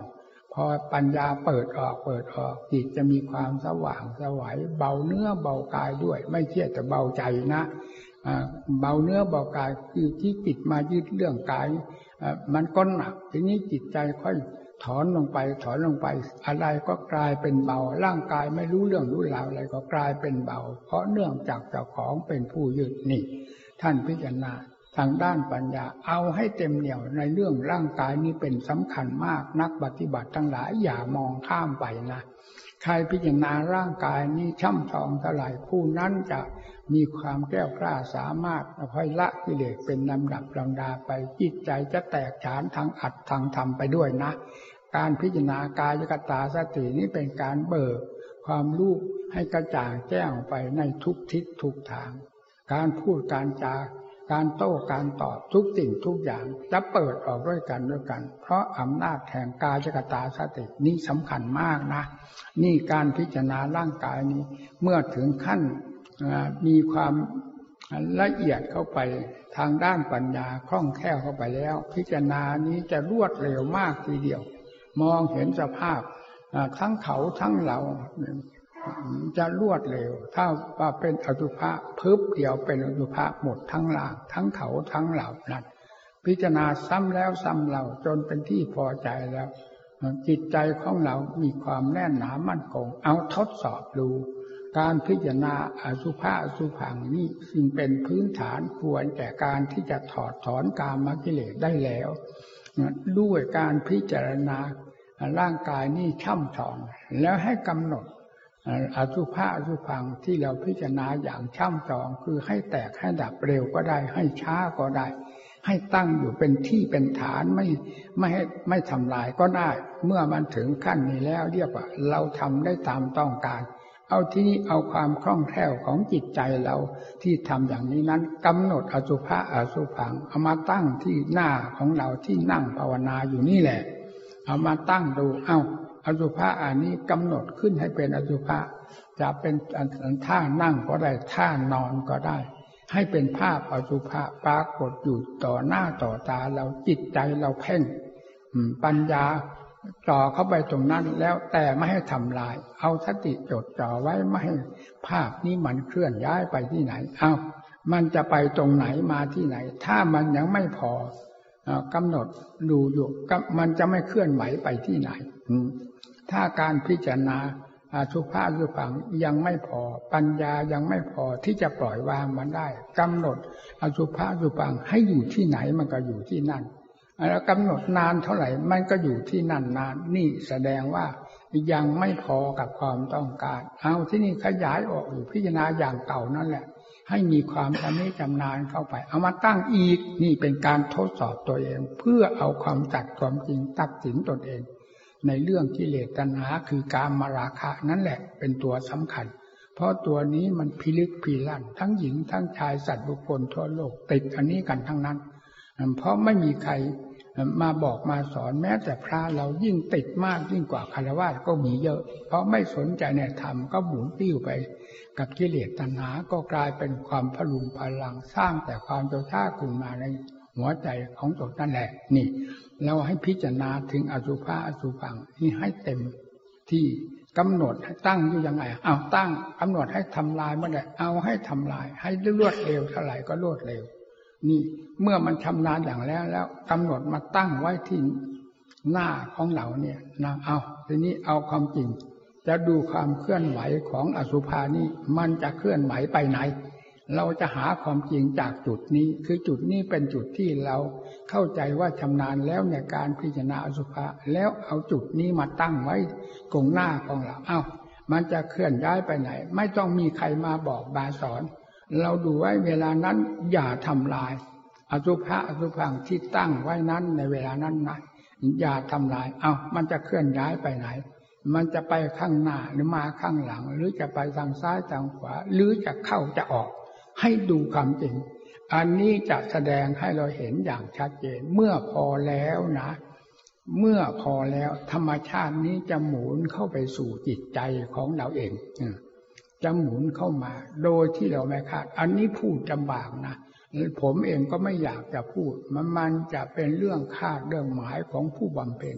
พอปัญญาเปิดออกเปิดออกจิตจะมีความสว่างสวัยเบาเนื้อเบากายด้วยไม่ใช่แต่เบาใจนะเบาเนื้อเบากายคือที่จิตมายึดเรื่องกายมันก็หนักทีนี้จิตใจค่อยถอนลงไปถอนลงไปอะไรก็กลายเป็นเบาร่างกายไม่รู้เรื่องรู้ราวอะไรก็กลายเป็นเบาเพราะเนื่องจากเจ้าของเป็นผู้ยึดนี่ท่านพิจารณาทางด้านปัญญาเอาให้เต็มเหนี่ยวในเรื่องร่างกายนี้เป็นสำคัญมากนักปฏิบัติทั้งหลายอย่ามองข้ามไปนะใครพิจารณาร่างกายนี้ช่ำชองเท่าไหร่ผู้นั้นจะมีความแก้วกล้าสามารถค่อยละกิเลสเป็นลำดับลำดาไปจิตใจจะแตกฉานทางอัตทางธรรมไปด้วยนะการพิจารณากายกตาสตินี้เป็นการเบิกความรู้ให้กระจ่างแจ้งไปในทุกทิศทุกทางการพูดการจาการโต้การตอบทุกสิ่งทุกอย่างจะเปิดออกด้วยกันด้วยกันเพราะอำนาจแห่งกายกตาสตินี้สำคัญมากนะนี่การพิจารณาร่างกายนี้เมื่อถึงขั้นมีความละเอียดเข้าไปทางด้านปัญญาคล่องแคล่วเข้าไปแล้วพิจารณานี้จะรวดเร็วมากทีเดียวมองเห็นสภาพทั้งเขาทั้งเราจะรวดเร็วถ้าว่าเป็นอสุภะพึบเดียวเป็นอสุภะหมดทั้งหลางทั้งเขาทั้งเหล่านั้นพิจารณาซ้ำแล้วซ้ำเล่าจนเป็นที่พอใจแล้วจิตใจของเรามีความแน่นหนามั่นคงเอาทดสอบดูการพิจารณาอสุภะอสุภังนี้ซึ่งเป็นพื้นฐานควรแก่การที่จะถอดถอนกามกิเลสได้แล้วด้วยการพิจารณาร่างกายนี้ช่ำชองแล้วให้กำหนดอสุภะอสุภังที่เราพิจารณาอย่างช่ำชองคือให้แตกให้ดับเร็วก็ได้ให้ช้าก็ได้ให้ตั้งอยู่เป็นที่เป็นฐานไม่ไม่ให้ไม่ทำลายก็ได้เมื่อมันถึงขั้นนี้แล้วเรียกว่าเราทำได้ตามต้องการเอาที่นี้เอาความคล่องแคล่วของจิตใจเราที่ทำอย่างนี้นั้นกำหนดอสุภะอสุภังเอามาตั้งที่หน้าของเราที่นั่งภาวนาอยู่นี่แหละเอามาตั้งดูเอ้าอสุภะอันนี้กำหนดขึ้นให้เป็นอสุภะจะเป็นท่านั่งก็ได้ท่านอนก็ได้ให้เป็นภาพอสุภะปรากฏอยู่ต่อหน้าต่อตาเราจิตใจเราเพ่งปัญญาจ่อเข้าไปตรงนั้นแล้วแต่ไม่ให้ทำลายเอาสติจดจ่อไว้ไม่ให้ภาพนี้มันเคลื่อนย้ายไปที่ไหนเอามันจะไปตรงไหนมาที่ไหนถ้ามันยังไม่พอกำหนดดูอยู่มันจะไม่เคลื่อนไหวไปที่ไหนถ้าการพิจารณาอสุภะอสุภังยังไม่พอปัญญายังไม่พอที่จะปล่อยวางมันได้กำหนดอสุภะอสุภังให้อยู่ที่ไหนมันก็อยู่ที่นั่นแล้วกำหนดนานเท่าไหร่มันก็อยู่ที่นั่นนานนี่แสดงว่ายังไม่พอกับความต้องการเอาที่นี่ขยายออกอยู่พิจารณาอย่างเก่านั่นแหละให้มีความชำนิชำนาญเข้าไปเอามาตั้งอีกนี่เป็นการทดสอบตัวเองเพื่อเอาความจัดความจริงตัดสินตนเองในเรื่องกิเลสตัณหาคือกามราคะนั่นแหละเป็นตัวสำคัญเพราะตัวนี้มันพิลึกพิลั่นทั้งหญิงทั้งชายสัตว์บุคคลทั่วโลกติดอันนี้กันทั้งนั้นเพราะไม่มีใครมาบอกมาสอนแม้แต่พระเรายิ่งติดมากยิ่งกว่าฆราวาสก็มีเยอะเพราะไม่สนใจในธรรมก็หมุนติ้วไปกับกิเลสตัณหาก็กลายเป็นความพลุงพลังสร้างแต่ความเจ้าชาขึ้นมาในหัวใจของตนนั่นแหละนี่เราให้พิจารณาถึงอสุภะอสุภังนี่ให้เต็มที่กำหนดให้ตั้งอยู่ยังไงเอาตั้งกำหนดให้ทำลายเมื่อใดเอาให้ทำลายให้รวดเร็วเท่าไหร่ก็รวดเร็วนี่เมื่อมันชำนาญอย่างแล้วแล้วกำหนดมาตั้งไว้ที่หน้าของเราเนี่ยนะเอาทีนี้เอาความจริงจะดูความเคลื่อนไหวของอสุภานี่มันจะเคลื่อนไหวไปไหนเราจะหาความจริงจากจุดนี้คือจุดนี้เป็นจุดที่เราเข้าใจว่าชำนาญแล้วในการพิจารณาอสุภะแล้วเอาจุดนี้มาตั้งไว้ตรงหน้าของเราเอ้ามันจะเคลื่อนย้ายไปไหนไม่ต้องมีใครมาบอกมาสอนเราดูไว้เวลานั้นอย่าทำลายอสุภะอสุภังที่ตั้งไว้นั้นในเวลานั้นนะอย่าทำลายเอ้ามันจะเคลื่อนย้ายไปไหนมันจะไปข้างหน้าหรือมาข้างหลังหรือจะไปทางซ้ายทางขวาหรือจะเข้าจะออกให้ดูความจริงอันนี้จะแสดงให้เราเห็นอย่างชัดเจนเมื่อพอแล้วนะเมื่อพอแล้วธรรมชาตินี้จะหมุนเข้าไปสู่จิตใจของเราเองจะหมุนเข้ามาโดยที่เราไม่คาดอันนี้พูดลำบากนะผมเองก็ไม่อยากจะพูดมันมันจะเป็นเรื่องคาดเรื่องหมายของผู้บำเพ็ญ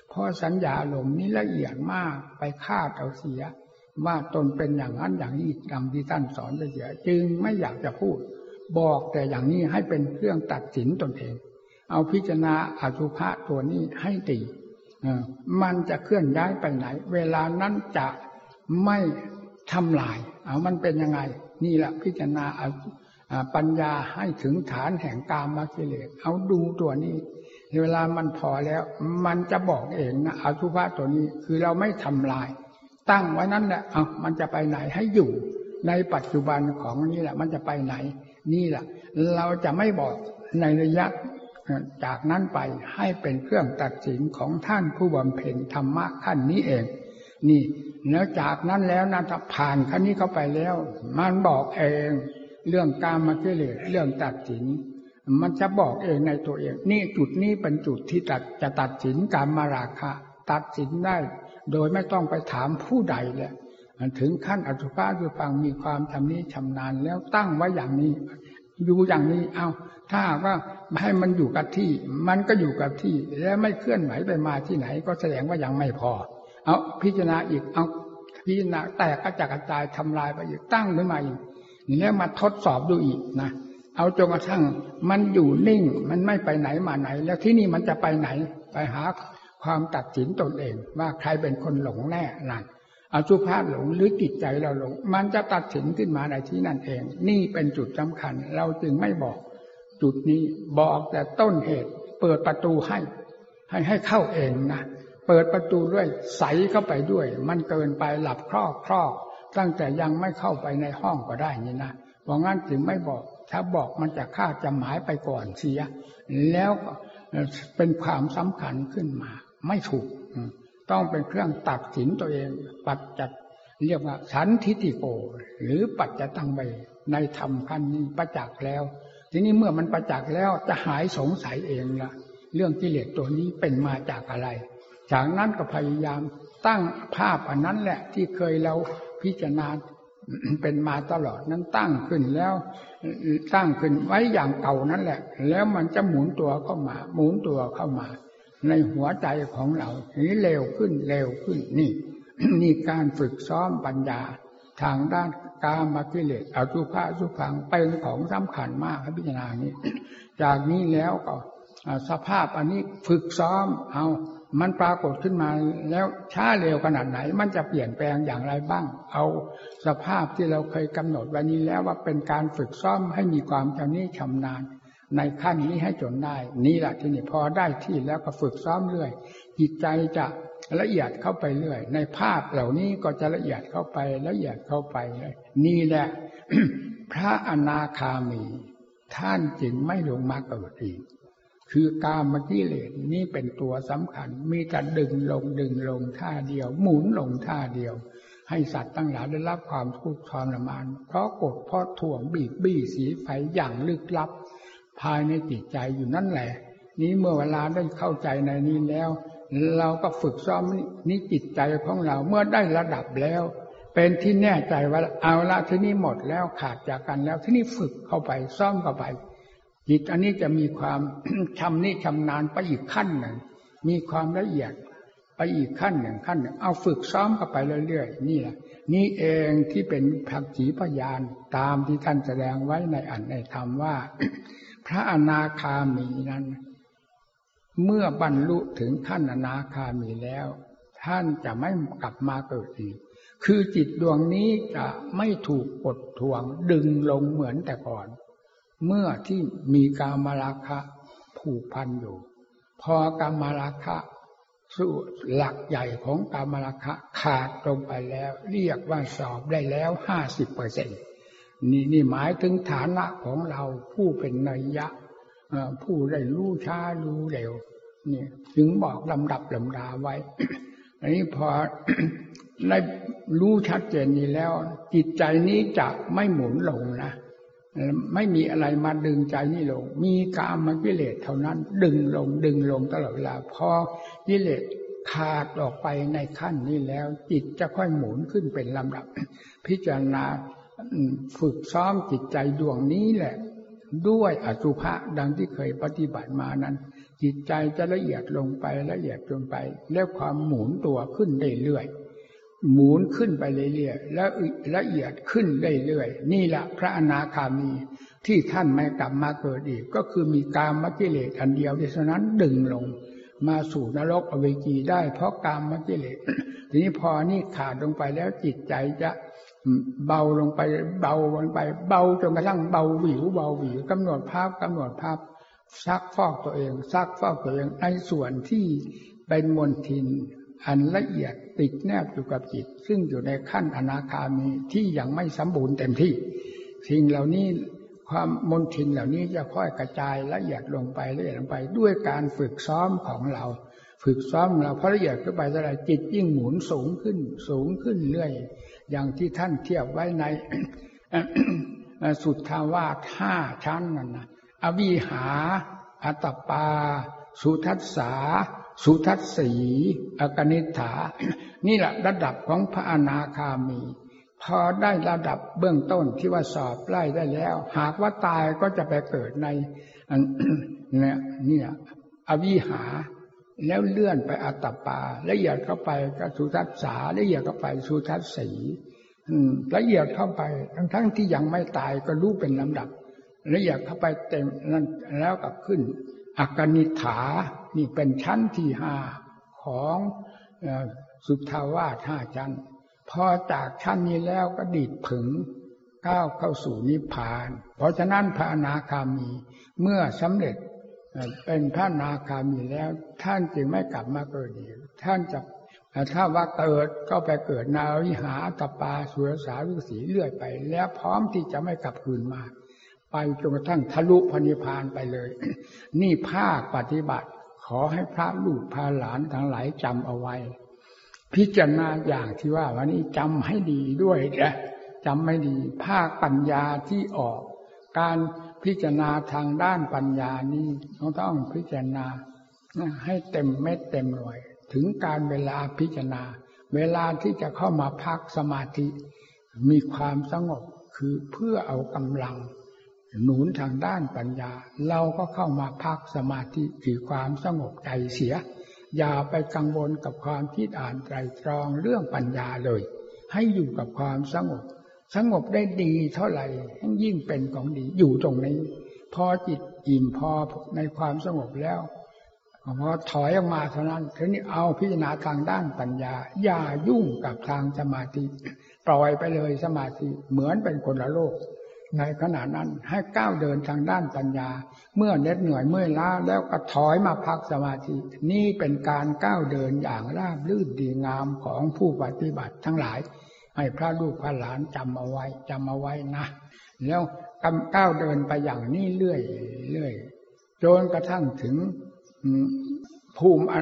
เพราะสัญญาอารมณ์นี้ละเอียดมากไปคาดเอาเสียว่าตนเป็นอย่างนั้นอย่างนี้ดังที่ท่านสอนไปเสียจึงไม่อยากจะพูดบอกแต่อย่างนี้ให้เป็นเครื่องตัดสินตนเองเอาพิจารณาอสุภะตัวนี้ให้ดีมันจะเคลื่อนย้ายไปไหนเวลานั้นจะไม่ทำลายเอามันเป็นยังไงนี่แหละพิจารณาปัญญาให้ถึงฐานแห่งกามกิเลสเอาดูตัวนี้เวลามันพอแล้วมันจะบอกเองนะอสุภะตัวนี้คือเราไม่ทำลายตั้งไว้นั้นแหละเอามันจะไปไหนให้อยู่ในปัจจุบันของนี่แหละมันจะไปไหนนี่แหละเราจะไม่บอกในระยะจากนั้นไปให้เป็นเครื่องตัดสินของท่านผู้บำเพ็ญธรรมะขั้นนี้เองนี่แล้วจากนั้นแล้วนะถ้าผ่านขั้นนี้เข้าไปแล้วมันบอกเองเรื่องกามกิเลสเรื่องตัดสินมันจะบอกเองในตัวเองนี่จุดนี้เป็นจุดที่ตัดจะตัดสินกามราคะตัดสินได้โดยไม่ต้องไปถามผู้ใดเลยถึงขั้นอสุภะคือฟังมีความชำนิชำนาญแล้วตั้งไว้อย่างนี้อยู่อย่างนี้เอาถ้าว่าให้มันอยู่กับที่มันก็อยู่กับที่แล้วไม่เคลื่อนไหวไปมาที่ไหนก็แสดงว่ายังไม่พอเอาพิจารณาอีกเอาพิจารณาแตกกระจัดกระจายทำลายไปอีกตั้งขึ้นมาอีกแล้วมาทดสอบดูอีกนะเอาจนกระทั่งมันอยู่นิ่งมันไม่ไปไหนมาไหนแล้วที่นี่มันจะไปไหนไปหาความตัดสินตนเองว่าใครเป็นคนหลงแน่นั่นอสุภะหลงหรือจิตใจเราหลงมันจะตัดสินขึ้นมาในที่นั่นเองนี่เป็นจุดสำคัญเราจึงไม่บอกจุดนี้บอกแต่ต้นเหตุเปิดประตูให้ให้ให้เข้าเองนะเปิดประตูด้วยใสเข้าไปด้วยมันเกินไปหลับครอกครอกตั้งแต่ยังไม่เข้าไปในห้องก็ได้นี่นะเพราะงั้นจึงไม่บอกถ้าบอกมันจะฆ่าจะหมายไปก่อนเสียแล้วเป็นความสำคัญขึ้นมาไม่ถูกต้องเป็นเครื่องตัดสินตัวเองปัจจัตเรียกว่าสันทิฏฐิโกหรือปัจจตังเวในธรรมขั้นนี้ประจักษ์แล้วทีนี้เมื่อมันประจักษ์แล้วจะหายสงสัยเองละเรื่องกิเลสตัวนี้เป็นมาจากอะไรจากนั้นก็พยายามตั้งภาพอันนั้นแหละที่เคยเราพิจารณาเป็นมาตลอดนั้นตั้งขึ้นแล้วตั้งขึ้นไว้อย่างเก่านั่นแหละแล้วมันจะหมุนตัวเข้ามาหมุนตัวเข้ามาในหัวใจของเรานี้เร็วขึ้นเร็วขึ้นนี่นี่การฝึกซ้อมปัญญาทางด้านกามกิเลสอสุภะสุภังเป็นของสำคัญมากให้พิจารณานี้จากนี้แล้วก็สภาพอันนี้ฝึกซ้อมเอามันปรากฏขึ้นมาแล้วช้าเร็วขนาดไหนมันจะเปลี่ยนแปลงอย่างไรบ้างเอาสภาพที่เราเคยกำหนดไว้นี้แล้วว่าเป็นการฝึกซ้อมให้มีความชำนิชำนาญในขั้นนี้ให้จนได้นี่แหละที่นี่พอได้ที่แล้วก็ฝึกซ้อมเรื่อยจิตใจจะละเอียดเข้าไปเรื่อยในภาพเหล่านี้ก็จะละเอียดเข้าไปละเอียดเข้าไปนี่แหละ พระอนาคามีท่านจึงไม่ลงมาเกิดอีกคือกามกิเลสนี่เป็นตัวสำคัญมีแต่ดึงลงดึงลงท่าเดียวหมุนลงท่าเดียวให้สัตว์ทั้งหลายได้รับความทุกข์ทรมานเพราะกดเพราะถ่วงบีบบี้สีไฟอย่างลึกลับภายในจิตใจอยู่นั่นแหละนี้เมื่อเวลาได้เข้าใจในนี้แล้วเราก็ฝึกซ้อมนี้จิตใจของเราเมื่อได้ระดับแล้วเป็นที่แน่ใจว่าเอาละที่นี่หมดแล้วขาดจากกันแล้วที่นี่ฝึกเข้าไปซ้อมเข้าไปจิตอันนี้จะมีความชำนิชำนาญไปอีกขั้นหนึ่งมีความละเอียดไปอีกขั้นหนึ่งขั้นหนึ่งเอาฝึกซ้อมเข้าไปเรื่อยๆนี่แหละนี่เองที่เป็นภักขีพยานตามที่ท่านแสดงไว้ในอัตถในธรรมว่า พระอนาคามีนั้นเมื่อบรรลุถึงขั้นอนาคามีแล้วท่านจะไม่กลับมาเกิดอีกคือจิตดวงนี้จะไม่ถูกกดทวงดึงลงเหมือนแต่ก่อนเมื่อที่มีกามราคะผูกพันอยู่พอกามราคะสู่หลักใหญ่ของกามราคะขาดลงไปแล้วเรียกว่าสอบได้แล้วห้าสิบเปอร์เซ็นต์นี่นี่หมายถึงฐานะของเราผู้เป็นนัยยะผู้ได้รู้ช้ารู้เร็วนี่ถึงบอกลำดับลำดาไว้ อันนี้พอ ได้รู้ชัดเจนนี้แล้วจิตใจนี้จะไม่หมุนลงนะไม่มีอะไรมาดึงใจนี่ลงมีกามกิเลสเท่านั้นดึงลงดึงลงตลอดเวลาพอกิเลสขาดออกไปในขั้นนี้แล้วจิตจะค่อยหมุนขึ้นเป็นลำดับ พิจารณาฝึกซ้อมจิตใจดวงนี้แหละด้วยอสุภะดังที่เคยปฏิบัติมานั้นจิตใจจะละเอียดลงไปละเอียดลงไปแล้วความหมุนตัวขึ้นเรื่อยๆหมุนขึ้นไปเรื่อยๆแล้วละเอียดขึ้นเรื่อยๆนี่แหละพระอนาคามีที่ท่านไม่กลับมาเกิดอีกก็คือมีกามกิเลสอันเดียวที่ฉะนั้นดึงลงมาสู่นรกอเวจีได้เพราะกามกิเลสทีนี้พอนี่ขาดลงไปแล้วจิตใจจะเบาลงไปเบาลงไปเบาจนกระทั่งเบาหวิวเบาหวิวกำหนดภาพกำหนดภาพซักฟอกตัวเองซักฟอกตัวเองในส่วนที่เป็นมลทินอันละเอียดติดแนบอยู่กับจิตซึ่งอยู่ในขั้นอนาคามีที่ยังไม่สมบูรณ์เต็มที่สิ่งเหล่านี้ความมลทินเหล่านี้จะค่อยกระจายละเอียดลงไปละเอียดลงไปด้วยการฝึกซ้อมของเราฝึกซ้อมเราพอละเอียดขึ้นไปเท่าไรจิตยิ่งหมุนสูงขึ้นสูงขึ้นเรื่อยอย่างที่ท่านเทียบไว้ใน สุทธาวาสห้าชั้นนั่นนะอวิหาอัตตปาสุทัสสาสุทัสสีอกนิฏฐานี่แหละระดับของพระอนาคามีพอได้ระดับเบื้องต้นที่ว่าสอบไล่ได้แล้วหากว่าตายก็จะไปเกิดในเนี่ยเนี่ยอวิหาแล้วเลื่อนไปอัตตปาละเอียดเข้าไปก็สุทัสสาละเอียดเข้าไปสุทัสสีละเอียดเข้าไปทั้งทั้งที่ยังไม่ตายก็รู้เป็นลำดับละเอียดเข้าไปเต็มนั้นแล้วก็ขึ้นอกนิฏฐานี่เป็นชั้นที่ห้าของสุทธาวาสห้าชั้นพอจากชั้นนี้แล้วก็ดีดผึ่งก้าวเข้าสู่นิพพานเพราะฉะนั้นพระอนาคามีเมื่อสำเร็จเป็นพระอนาคามีแล้วท่านจึงไม่กลับมาเกิดอีกท่านจะถ้าว่าเกิดก็ไปเกิดนาวิหาตปาสุรสาวิสีเลื่อยไปแล้วพร้อมที่จะไม่กลับคืนมาไปจนกระทั่งทะลุพระนิพพานไปเลยนี่ภาคปฏิบัติขอให้พระลูกพาหลานทั้งหลายจำเอาไว้พิจารณาอย่างที่ว่าวันนี้จำให้ดีด้วยนะจำไม่ดีภาคปัญญาที่ออกการพิจารณาทางด้านปัญญานี้เราต้องพิจารณาให้เต็มเม็ดเต็มหน่วยถึงการเวลาพิจารณาเวลาที่จะเข้ามาพักสมาธิมีความสงบคือเพื่อเอากำลังหนุนทางด้านปัญญาเราก็เข้ามาพักสมาธิคือความสงบใจเสียอย่าไปกังวลกับความคิดอ่านไตรตรองเรื่องปัญญาเลยให้อยู่กับความสงบสงบได้ดีเท่าไหร่ยิ่งเป็นของดีอยู่ตรงนี้พอจิตอิ่มพอในความสงบแล้วพอถอยออกมาเท่านั้นทีนี้เอาพิจารณาทางด้านปัญญาอย่ายุ่งกับทางสมาธิปล่อยไปเลยสมาธิเหมือนเป็นคนละโลกในขณะนั้นให้ก้าวเดินทางด้านปัญญาเมื่อเหน็ดเหนื่อยเมื่อยล้าแล้วก็ถอยมาพักสมาธินี่เป็นการก้าวเดินอย่างราบรื่นดีงามของผู้ปฏิบัติทั้งหลายให้พระลูกพระหลานจำเอาไว้จำเอาไว้นะแล้วก้าวเดินไปอย่างนี้เรื่อยเรื่อยจนกระทั่งถึงภูมิ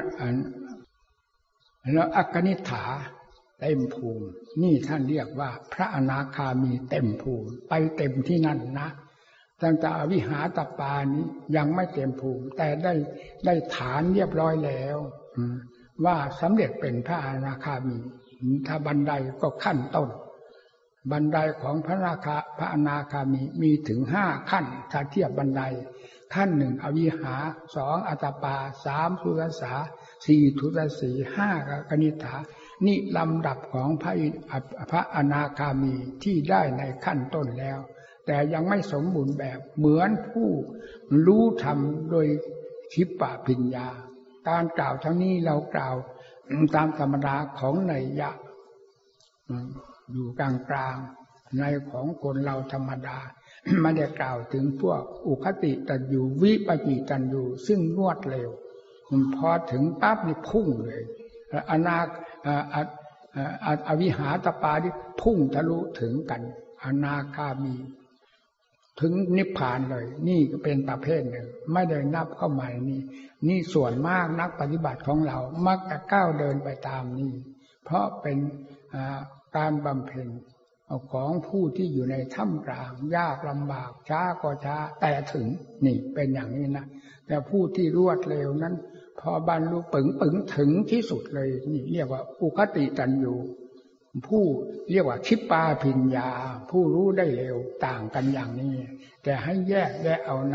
แล้วอกนิฏฐาเต็มภูมินี่ท่านเรียกว่าพระอนาคามีเต็มภูมิไปเต็มที่นั่นนะตั้งแต่อวิหาตปานี้ยังไม่เต็มภูมิแต่ได้ได้ฐานเรียบร้อยแล้วว่าสำเร็จเป็นพระอนาคามีถ้าบันไดก็ขั้นต้นบันไดของพระอนาคาพระอนาคามีมีถึงห้าขั้นถ้าเทียบบันไดขั้นหนึ่งอวิหาสองอัตตปาสามสุทัสสาสี่ทุตสีห้ากนิฏฐานี่ลำดับของพระพระอนาคามีที่ได้ในขั้นต้นแล้วแต่ยังไม่สมบูรณ์แบบเหมือนผู้รู้ธรรมโดยทิพปัญญาการกล่าวทั้งนี้เรากล่าวตามธรรมดาของนัยยะอยู่กลางๆในของคนเราธรรมดาไม่ได้กล่าวถึงพวกอุคติตันยูวิปจิตันยูซึ่งรวดเร็วพอถึงปั๊บนี่พุ่งเลยอนาอวิหาตปาที่พุ่งทะลุถึงกันอนาคามีถึงนิพพานเลยนี่ก็เป็นประเภทหนึ่งไม่ได้นับเข้ามานี่นี่ส่วนมากนักปฏิบัติของเรามักจะก้าวเดินไปตามนี้เพราะเป็นการบำเพ็ญของผู้ที่อยู่ในท่ามกลางยากลำบากช้าก็ช้าแต่ถึงนี่เป็นอย่างนี้นะแต่ผู้ที่รวดเร็วนั้นพอบรรลุปึงปึงถึงที่สุดเลยนี่เรียกว่าอุคติตันยูผู้เรียกว่าทิปปาภิญญาผู้รู้ได้เร็วต่างกันอย่างนี้แต่ให้แยกแยะเอานะ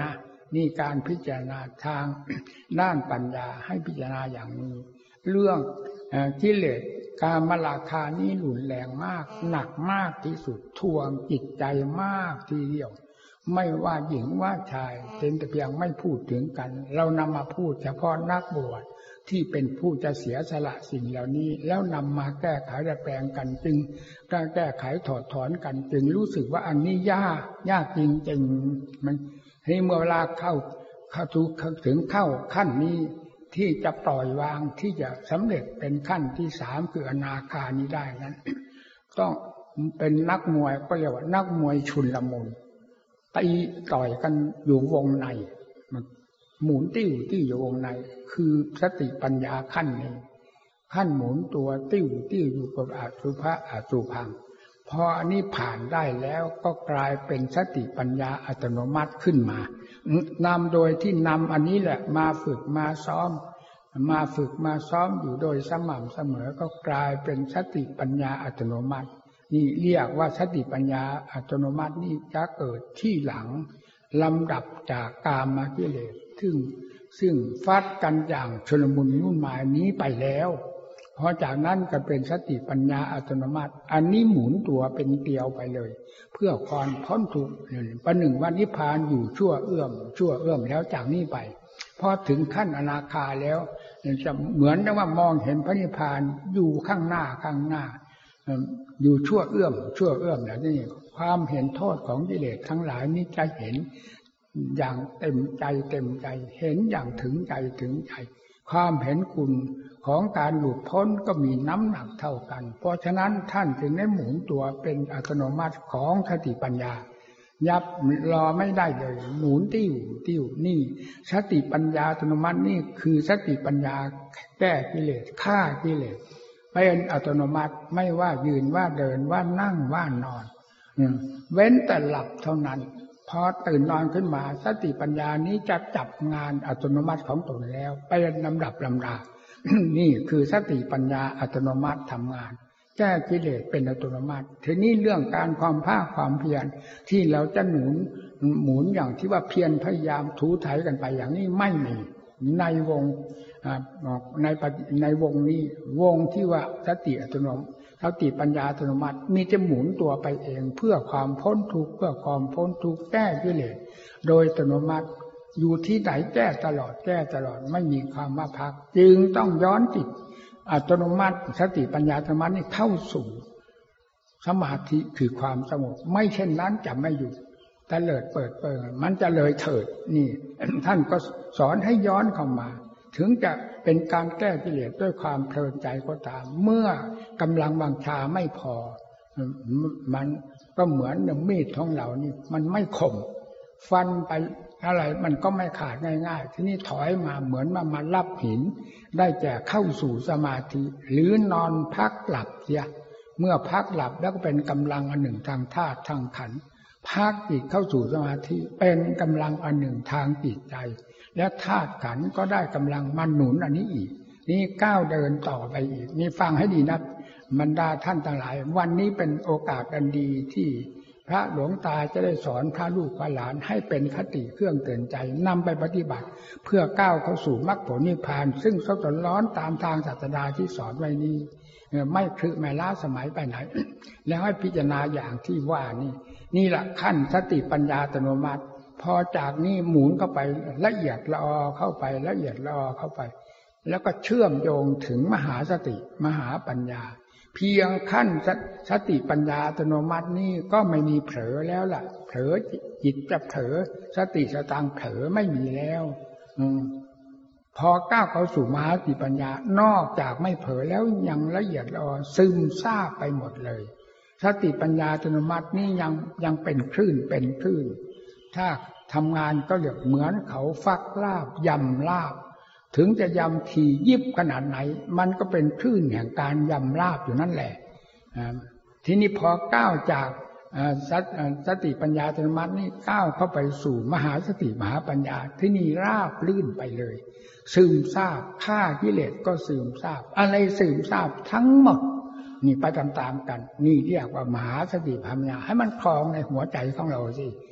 นี่การพิจารณาทางด้านปัญญาให้พิจารณาอย่างนี้เรื่องกิเลสกามราคะนี้รุนแรงมากหนักมากที่สุดทวงจิตใจมากทีเดียวไม่ว่าหญิงว่าชายเป็นแต่เพียงไม่พูดถึงกันเรานำมาพูดเฉพาะนักบวชที่เป็นผู้จะเสียสละสิ่งเหล่านี้แล้วนำมาแก้ไขดัดแปลงกันจึงการแก้ไขถอดถอนกันจึงรู้สึกว่าอันนี้ยากยากจริงๆมันให้เมื่อเวลาเข้าเข้าถึงเข้าขั้นนี้ที่จะปล่อยวางที่จะสำเร็จเป็นขั้นที่สามคืออนาคานี้ได้นั้นต้องเป็นนักมวยก็เรียกว่านักมวยชุลมุนตีต่อยกันอยู่วงในหมุนติ้วติ้วอยู่วงในคือสติปัญญาขั้นนี้ขั้นหมุนตัวติ้วติ้วอยู่กับอสุภะอสุภังพออันนี้ผ่านได้แล้วก็กลายเป็นสติปัญญาอัตโนมัติขึ้นมานำโดยที่นำอันนี้แหละมาฝึกมาซ้อมมาฝึกมาซ้อมอยู่โดยสม่ำเสมอก็กลายเป็นสติปัญญาอัตโนมัตินี่เรียกว่าสติปัญญาอัตโนมัตินี่จะเกิดที่หลังลำดับจากกามกิเลสซึ่งซึ่งฟัดกันอย่างชลมุนวุ่นวายนี้ไปแล้วพอจากนั้นก็เป็นสติปัญญาอัตโนมัติอันนี้หมุนตัวเป็นเกลียวไปเลยเพื่อความพ้นทุกข์ประหนึ่งว่านิพพานอยู่ชั่วเอื้อมชั่วเอื้อมแล้วจากนี้ไปพอถึงขั้นอนาคาแล้วจะเหมือนกับว่ามองเห็นพระนิพพานอยู่ข้างหน้าข้างหน้าอยู่ชั่วเอื้อมชั่วเอื้อมแล้วนี่ความเห็นโทษของกิเลสทั้งหลายนี้จะเห็นอย่างเต็มใจเต็มใจเห็นอย่างถึงใจถึงใจความเห็นคุณของการหลุดพ้นก็มีน้ำหนักเท่ากันเพราะฉะนั้นท่านจึงได้หมุนตัวเป็นอัตโนมัติของสติปัญญายับรอไม่ได้เลยหมุนติ้วติ้วนี่สติปัญญาอัตโนมัตินี่คือสติปัญญาแก้กิเลสฆ่ากิเลสเป็นอัตโนมัติไม่ว่ายืนว่าเดินว่านั่งว่านอนเว้นแต่หลับเท่านั้นพอตื่นนอนขึ้นมาสติปัญญานี้จะจับงานอัตโนมัติของตนแล้วเป็นลำดับลำดา นี่คือสติปัญญาอัตโนมัติทำงานแก้กิเลสเป็นอัตโนมัติทีนี้เรื่องการความภาคความเพียรที่เราจะหนุนหมุนอย่างที่ว่าเพียรพยายามถูไถกันไปอย่างนี้ไม่มีในวงในในวงนี้วงที่ว่าสติอัตโนมัติสติปัญญาอัตโนมัติมีจะหมุนตัวไปเองเพื่อความพ้นทุกข์เพื่อความพ้นทุกข์แก้กิเลสโดยอัตโนมัติอยู่ที่ไหนแก้ตลอดแก้ตลอดไม่มีความว่าพักจึงต้องย้อนจิตอัตโนมัติสติปัญญาอัตโนมัตินี่เข้าสู่สมาธิคือความสงบไม่เช่นนั้นจะไม่อยู่ตะเลิดเปิดเปิงมันจะเลยเถิดนี่ ท่านก็สอนให้ย้อนเข้ามาถึงจะเป็นการแก้กิเลสด้วยความเพลินใจก็ตามเมื่อกำลังวังชาไม่พอมันก็เหมือนมีดของเรานี่มันไม่คมฟันไปอะไรมันก็ไม่ขาดง่ายๆทีนี้ถอยมาเหมือนมามารับหินได้แก่เข้าสู่สมาธิหรือนอนพักหลับเสียเมื่อพักหลับแล้วก็เป็นกำลังอันหนึ่งทางธาตุทางขันธ์พักจิตเข้าสู่สมาธิเป็นกำลังอันหนึ่งทางจิตใจและธาตุขันธ์ก็ได้กำลังมาหนุนอันนี้อีกนี่ก้าวเดินต่อไปอีกนี่ฟังให้ดีนะบรรดาท่านทั้งหลายวันนี้เป็นโอกาสอันดีที่พระหลวงตาจะได้สอนพระลูกพระหลานให้เป็นคติเครื่องเตือนใจนำไปปฏิบัติเพื่อก้าวเข้าสู่มรรคผลนิพพานซึ่งสดร้อนตามทางศาสดาที่สอนไว้นี้ไม่คลึไม่ล้าสมัยไปไหน แล้วให้พิจารณาอย่างที่ว่านี่นี่แหละขั้นสติปัญญาอัตโนมัติพอจากนี้หมุนเข้าไปละเอียดละออเข้าไปละเอียดละออเข้าไปแล้วก็เชื่อมโยงถึงมหาสติมหาปัญญาเพียงขั้นสติปัญญาอัตโนมัตินี่ก็ไม่มีเผลอแล้วล่ะเผลอจิตจะเผลอสติสตังเผลอไม่มีแล้วอืมพอก้าวเข้าสู่มหาสติปัญญานอกจากไม่เผลอแล้วยังละเอียดละออซึมซาบไปหมดเลยสติปัญญาอัตโนมัตินี่ยังยังเป็นคลื่นเป็นคลื่นถ้าทำงานก็เรียกเหมือนเขาฟักลาบยำลาบถึงจะยำทียิบขนาดไหนมันก็เป็นคลื่นแห่งการยำลาบอยู่นั่นแหละทีนี้พอก้าวจากสติปัญญาอัตโนมัตินี่ก้าวเข้าไปสู่มหาสติมหาปัญญาที่นี่ราบลื่นไปเลยซึมซาบฆ่ากิเลสก็ซึมซาบอะไรซึมซาบทั้งหมดนี่ไปตามๆกันนี่เรียกว่ามหาสติปัญญาให้มันครองในหัวใจของเราสิ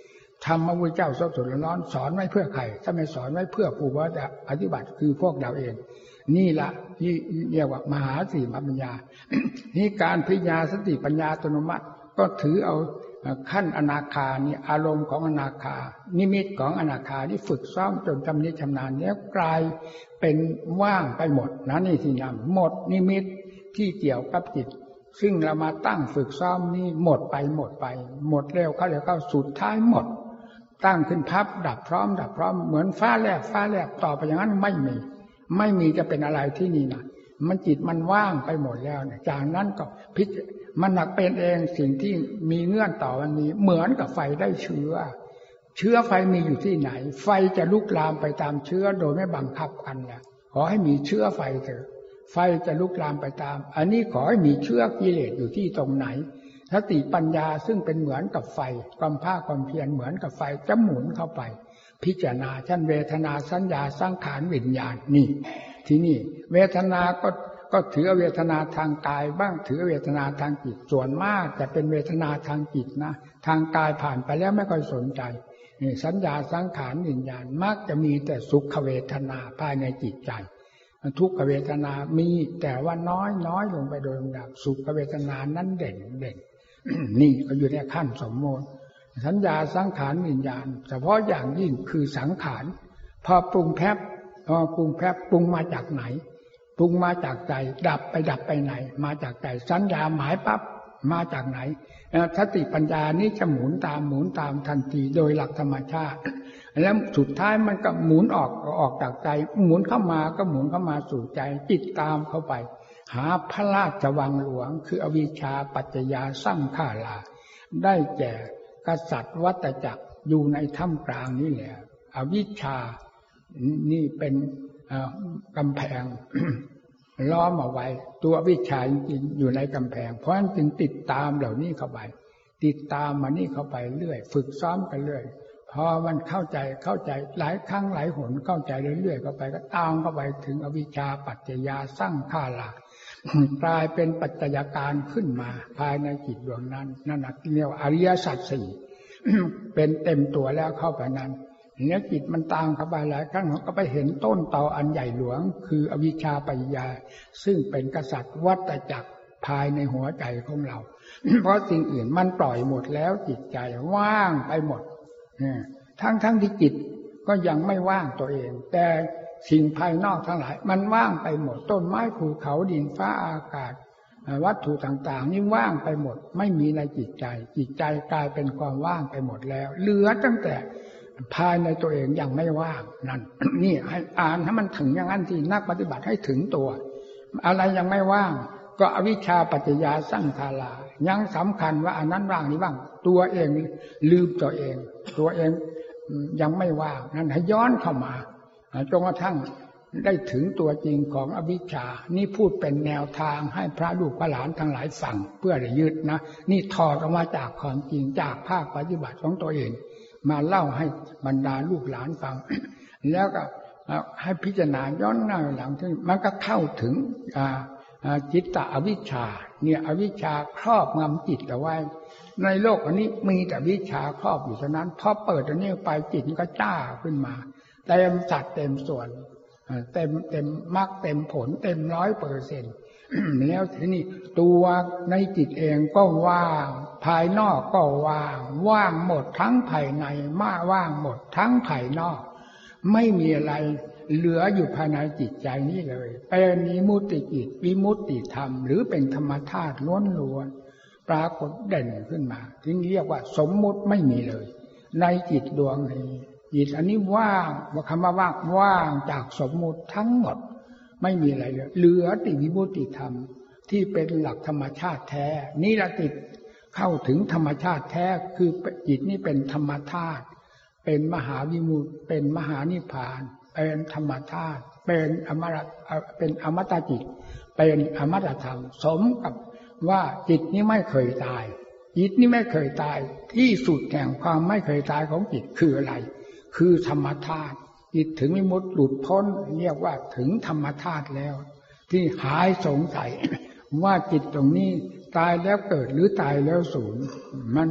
ธรรมพระพุทธเจ้าสดสดร้อนสอนไว้เพื่อใครถ้าไม่สอนไว้เพื่อผู้ว่าจะปฏิบัติคือพวกเราเองนี่ละที่เรียกว่ามหาสติปัญญา นี่การพิจารณาสติปัญญาอัตโนมัติก็ถือเอาขั้นอนาคานี่อารมณ์ของอนาคานิมิตของอนาคาที่ฝึกซ้อมจนจำนิชำนาญแล้วกลายเป็นว่างไปหมดนะนี่ที่นำหมดนิมิตที่เกี่ยวกับจิตซึ่งเรามาตั้งฝึกซ้อมนี่หมดไปหมดไปหมดเร็วเข้าเร็วเข้าสุดท้ายหมดตั้งขึ้นพับดับพร้อมดับพร้อมเหมือนฟ้าแลบฟ้าแลบต่อไปอย่างนั้นไม่มีไม่มีจะเป็นอะไรที่นี่นะมันจิตมันว่างไปหมดแล้วเนี่ยจากนั้นก็พิจมันหนักเป็นเองสิ่งที่มีเงื่อนต่อวันนี้เหมือนกับไฟได้เชื้อเชื้อไฟมีอยู่ที่ไหนไฟจะลุกลามไปตามเชื้อโดยไม่บังคับกันแหละขอให้มีเชื้อไฟเถอะไฟจะลุกลามไปตามอันนี้ขอให้มีเชื้อกิเลสอยู่ที่ตรงไหนสติปัญญาซึ่งเป็นเหมือนกับไฟความภาคความเพียรเหมือนกับไฟจะหมุนเข้าไปพิจารณาชั้นเวทนาสัญญาสังขารวิญญาณนี่ที่นี่เวทนาก็ก็ถือเวทนาทางกายบ้างถือเวทนาทางจิตส่วนมากจะเป็นเวทนาทางจิตนะทางกายผ่านไปแล้วไม่ค่อยสนใจนี่สัญญาสังขารวิญญาณมักจะมีแต่สุขเวทนาภายในจิตใจทุกขเวทนามีแต่ว่าน้อยน้อยลงไปโดยลำดับสุขเวทนานั้นเด่นเด่น นี่ก็อยู่ในขั้นสมมติสัญญาสังขารวิญญาณเฉพาะอย่างยิ่งคือสังขารพอปรุงแพบพอปรุงแพบปรุงมาจากไหนปรุงมาจากใจดับไปดับไปไหนมาจากใจสัญญาหมายปั๊บมาจากไหนสติปัญญานี้จะหมุนตามหมุนตามทันทีโดยหลักธรรมชาติแล้วสุดท้ายมันก็หมุนออกออกจากใจหมุนเข้ามาก็หมุนเข้ามาสู่ใจจิตตามเข้าไปหาพระราชวังหลวงคืออวิชชาปัจจยาสังขาราได้แก่กษัตริย์วัฏจักรอยู่ในท่ามกลางนี่แหละอวิชชานี่เป็นกำแพง ล้อมเอาไว้ตัวอวิชชาจริงๆอยู่ในกำแพงเพราะฉะนั้นจึงติดตามเหล่านี้เข้าไปติดตามมานี่เข้าไปเรื่อยฝึกซ้อมกันเรื่อยพอมันเข้าใจเข้าใจหลายครั้งหลายหนเข้าใจเรื่อยๆเข้าไปก็ตามเข้าไปถึงอวิชชาปัจจยาสังขารา กลายเป็นปัจจัยการขึ้นมาภายในจิตดวงนั้นนั่นเรียกว่าอริยสัจสี่ เป็นเต็มตัวแล้วเข้าไปนั้นเนี่ยจิตมันตามเข้าไปหลายครั้งก็ไปเห็นต้นตออันใหญ่หลวงคืออวิชชาปัจจยาซึ่งเป็นกษัตริย์วัฏจักรภายในหัวใจของเรา เพราะสิ่งอื่นมันปล่อยหมดแล้วจิตใจว่างไปหมดทั้งทั้งที่จิตก็ยังไม่ว่างตัวเองแต่สิ่งภายนอกทั้งหลายมันว่างไปหมดต้นไม้ภูเขาดินฟ้าอากาศวัตถุต่างๆนี่ว่างไปหมดไม่มีในจิตใจจิตใจกลายเป็นความว่างไปหมดแล้วเหลือตั้งแต่ภายในตัวเองยังไม่ว่างนั่น นี่ให้อ่านให้มันถึงอย่างนั้นที่นักปฏิบัติให้ถึงตัวอะไรยังไม่ว่างก็อวิชชาปัจจยาสังขารายังสำคัญว่าอันนั้นว่างนี้ว่างตัวเองลืมตัวเองตัวเองยังไม่ว่างนั่นให้ย้อนเข้ามาจนกระทั่งได้ถึงตัวจริงของอวิชชานี่พูดเป็นแนวทางให้พระลูกพระหลานทั้งหลายฟังเพื่อได้ยึดนะนี่ถอดออกมาจากความจริงจากภาคปฏิบัติของตัวเองมาเล่าให้บรรดาลูกหลานฟัง แล้วก็ให้พิจารณาย้อนหน้าหลังถึงมันก็เข้าถึงจิตตอวิชชาเนี่ยอวิชชาครอบงำจิตเอาไว้ในโลกอันนี้มีแต่วิชาครอบอยู่เท่านั้นพอเปิดอันนี้ไปจิตก็จ้าขึ้นมาเต็มสัดเต็มส่วนเต็มเต็มมรรคเต็มผลเต็มร้อยเปอร์เซ็นต์แล้วทีนี้ตัวในจิตเองก็ว่างภายนอกก็ว่างว่างหมดทั้งภายในมาว่างหมดทั้งภายนอกไม่มีอะไรเหลืออยู่ภายในจิตใจนี้เลยเป็นวิมุตติจิตวิมุตติธรรมหรือเป็นธรรมธาตุล้วนๆปรากฏเด่นขึ้นมาถึงเรียกว่าสมมุติไม่มีเลยในจิตดวงนี้จิตอันนี้ว่างว่าคำว่าว่างว่างจากสมมุติทั้งหมดไม่มีอะไรเลยเหลือติวิมุตติธรรมที่เป็นหลักธรรมชาติแท้นี่ละติดเข้าถึงธรรมชาติแท้คือจิตนี่เป็นธรรมธาตุเป็นมหาวิมุตติเป็นมหานิพพานเป็นธรรมธาตุเป็นอมตะเป็นอมตะจิตเป็นอมตะธรรมสมกับว่าจิตนี้ไม่เคยตายจิตนี้ไม่เคยตายที่สุดแห่งความไม่เคยตายของจิตคืออะไรคือธรรมธาตุจิตถึงวิมุตติหลุดพ้นเรียกว่าถึงธรรมธาตุแล้วที่หายสงสัย ว่าจิตตรงนี้ตายแล้วเกิดหรือตายแล้วสูญมัน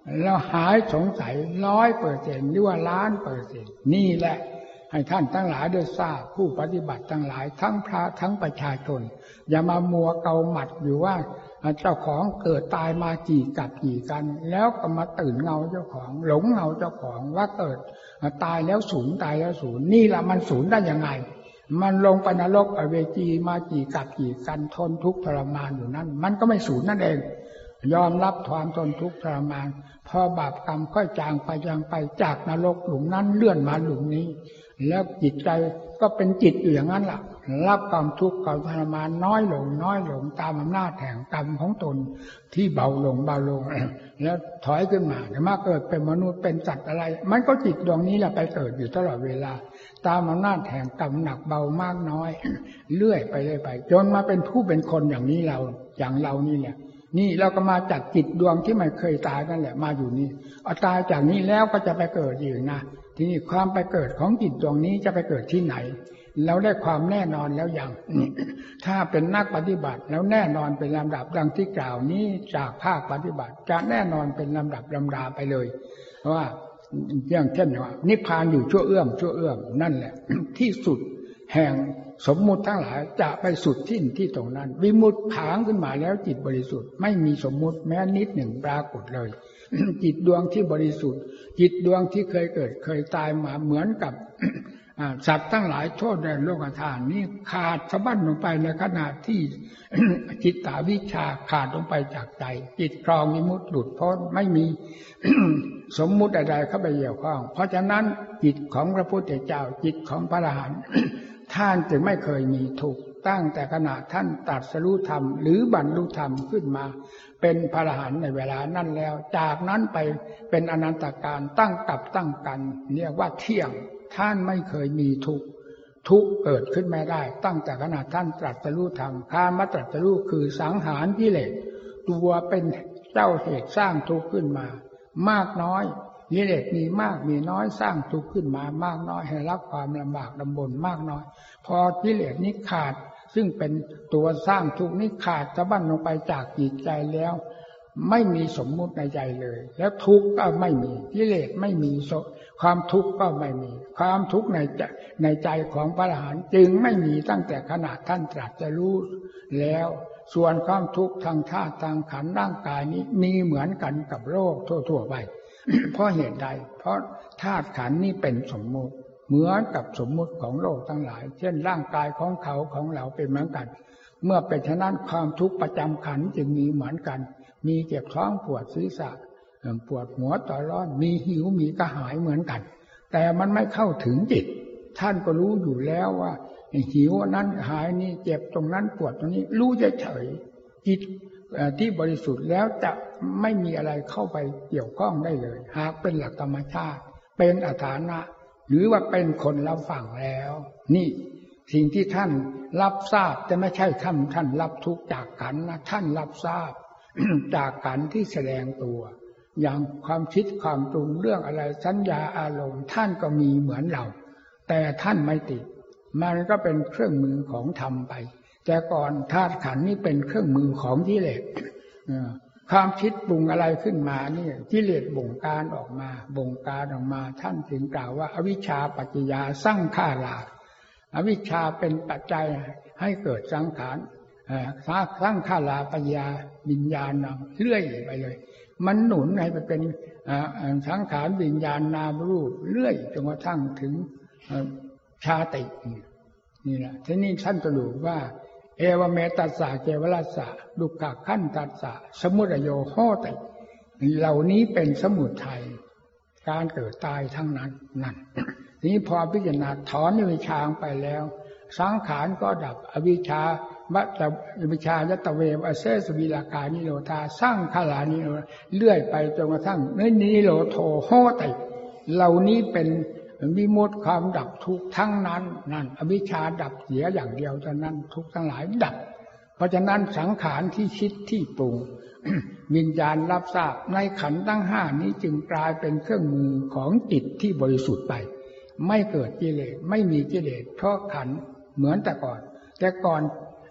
เราหายสงสัยร้อยเปอร์เซ็นต์หรือว่าล้านเปอร์เซ็นต์นี่แหละให้ท่านทั้งหลายได้ทราบผู้ปฏิบัติทั้งหลายทั้งพระทั้งประชาชนอย่ามามัวเกาหมัดอยู่ว่าเจ้าของเกิดตายมากี่กับกี่กันแล้วก็มาตื่นเงาเจ้าของหลงเงาเจ้าของว่าเกิดตายแล้วศูนย์ตายแล้วศูนย์นี่แหละมันศูนย์ได้ยังไงมันลงไปนรกอเวจีมากี่กับกี่กันทนทุกข์ทรมานอยู่นั่นมันก็ไม่ศูนย์นั่นเองยอมรับความทนทุกข์ทรมานพอบาปกรรมค่อยจางไปจางไปจากนรกหลุมนั้นเลื่อนมาหลุมนี้แล้วจิตใจก็เป็นจิตอยู่อย่างนั้นล่ะรับความทุกข์ความทรมานน้อยลงน้อยลงตามอำนาจแห่งกรรมของตนที่เบาลงเบาลงแล้วถอยขึ้นมาแต่มาเกิดเป็นมนุษย์เป็นสัตว์อะไรมันก็จิตดวงนี้แหละไปเกิดอยู่ตลอดเวลาตามอำนาจแห่งกรรมหนักเบามากน้อยเลื่อยไปเรื่อยไปจนมาเป็นผู้เป็นคนอย่างนี้เราอย่างเรานี่แหละนี่เราก็มาจากจิตดวงที่ไม่เคยตายนั่นแหละมาอยู่นี่เอาตายจากนี้แล้วก็จะไปเกิดอีกนะทีนี้ความไปเกิดของจิตดวงนี้จะไปเกิดที่ไหนเราได้ความแน่นอนแล้วอย่างถ้าเป็นนักปฏิบัติแล้วแน่นอนเป็นลำดับดังที่กล่าวนี้จากภาคปฏิบัติจะแน่นอนเป็นลำดับลำดาไปเลยเพราะว่าอย่างเช่นว่านิพพานอยู่ชั่วเอื้อมชั่วเอื้อมนั่นแหละที่สุดแห่งสมมุติทั้งหลายจะไปสุดที่ที่ตรงนั้นวิมุตติผางขึ้นมาแล้วจิตบริสุทธิ์ไม่มีสมมุติแม้นิดหนึ่งปรากฏเลยจิตดวงที่บริสุทธิ์จิตดวงที่เคยเกิดเคยตายมาเหมือนกับสัตว์ทั้งหลายโทษในโลกธาตุนี้ขาดสะบั้นลงไปในขณะที่จิตตวิชชาขาดลงไปจากใจจิตครองวิมุตติหลุดพ้นไม่มี สมมุติใดๆเข้าไปเกี่ยวข้องเพราะฉะนั้นจิตของพระพุทธเจ้าจิตของพระอรหันต์ ท่านจึงไม่เคยมีทุกข์ตั้งแต่ขณะท่านตรัสรู้ธรรมหรือบรรลุธรรมขึ้นมาเป็นพระอรหันต์ในเวลานั้นแล้วจากนั้นไปเป็นอนันตการตั้งกับตั้งกันเรียกว่าเที่ยงท่านไม่เคยมีทุกข์ทุกข์เกิดขึ้นไม่ได้ตั้งแต่ขณะท่านตรัสรู้ธรรมการมาตรัสรู้คือสังหารกิเลสตัวเป็นเจ้าเหตุสร้างทุกข์ขึ้นมามากน้อยกิเลสมีมากมีน้อยสร้างทุกข์ขึ้นมามากน้อยให้รับความลำบากลำบนมากน้อยพอกิเลสนี้ขาดซึ่งเป็นตัวสร้างทุกข์นี้ขาดสะบั้นลงไปจากจิตใจแล้วไม่มีสมมุติในใจเลยแล้วทุกข์ก็ไม่มีกิเลสไม่มีความทุกข์ก็ไม่มีความทุกข์ในใจในใจของพระอรหันต์จึงไม่มีตั้งแต่ขณะท่านตรัสรู้แล้วส่วนความทุกข์ทางธาตุทางขันธ์ร่างกายนี้มีเหมือนกันกับโลกทั่วๆไป เพราะเหตุใดเพราะธาตุขันธ์นี้เป็นสมมุติเหมือนกับสมมุติของโลกทั้งหลายเช่นร่างกายของเขาของเราเป็นเหมือนกันเมื่อเป็นฉะนั้นความทุกข์ประจำขันธ์จึงมีเหมือนกันมีเจ็บท้องปวดศีรษะปวดหัวต่อร้อนมีหิวมีกระหายเหมือนกันแต่มันไม่เข้าถึงจิตท่านก็รู้อยู่แล้วว่าหิวนั้นหายนี่เจ็บตรงนั้นปวดตรงนี้รู้เฉยๆจิตที่บริสุทธิ์แล้วจะไม่มีอะไรเข้าไปเกี่ยวข้องได้เลยหากเป็นหลักธรรมชาติเป็นอัฏฐานะหรือว่าเป็นคนรับฟังแล้วนี่สิ่งที่ท่านรับทราบจะไม่ใช่ท่านท่านรับทุกจากขันธ์นะท่านรับทราบ จากขันธ์ที่แสดงตัวอย่างความคิดความปรุงเรื่องอะไรสัญญาอารมณ์ท่านก็มีเหมือนเราแต่ท่านไม่ติดมันก็เป็นเครื่องมือของธรรมไปแต่ก่อนธาตุขันธ์นี้เป็นเครื่องมือของกิเลสความคิดปรุงอะไรขึ้นมานี่กิเลสบงการออกมาบงการออกมาท่านถึงกล่าวว่าอวิชชาปัจจยาสังขาราอวิชชาเป็นปัจจัยให้เกิดสังขารสังขาราปัญญาวิญญาณนำเรื่อยไปเลยมันหนุนให้ไปเป็นสังขารวิญญาณนามรูปเรื่อยจนกระทั่งถึงชาตินี่แหละทีนี้ท่านสรุปว่าเอวเมตัสสะเกวรัสสะดุขขันธัสสะสมุทัยโยโหติเหล่านี้เป็นสมุทัยการเกิดตายทั้งนั้นนั่นทีนี้พอพิจารณาถอนอวิชชาไปแล้วสังขารก็ดับอวิชชาวัตอวิชชายตเววอเสสวิลากานิโรธาสร้างขาลานิโรเลื่อยไปจนกระทั่งนิโรโทโหติเหล่านี้เป็นวิมุตติความดับทุกข์ทั้งนั้นนั่นอวิชชาดับเสียอย่างเดียวเท่านั้นทุกข์ทั้งหลายดับเพราะฉะนั้นสังขารที่คิดที่ปรุง วิญญาณรับทราบในขันธ์ทั้งห้านี้จึงกลายเป็นเครื่องมือของจิตที่บริสุทธิ์ไปไม่เกิดกิเลสไม่มีกิเลสเพราะขันธ์เหมือนแต่ก่อนแต่ก่อน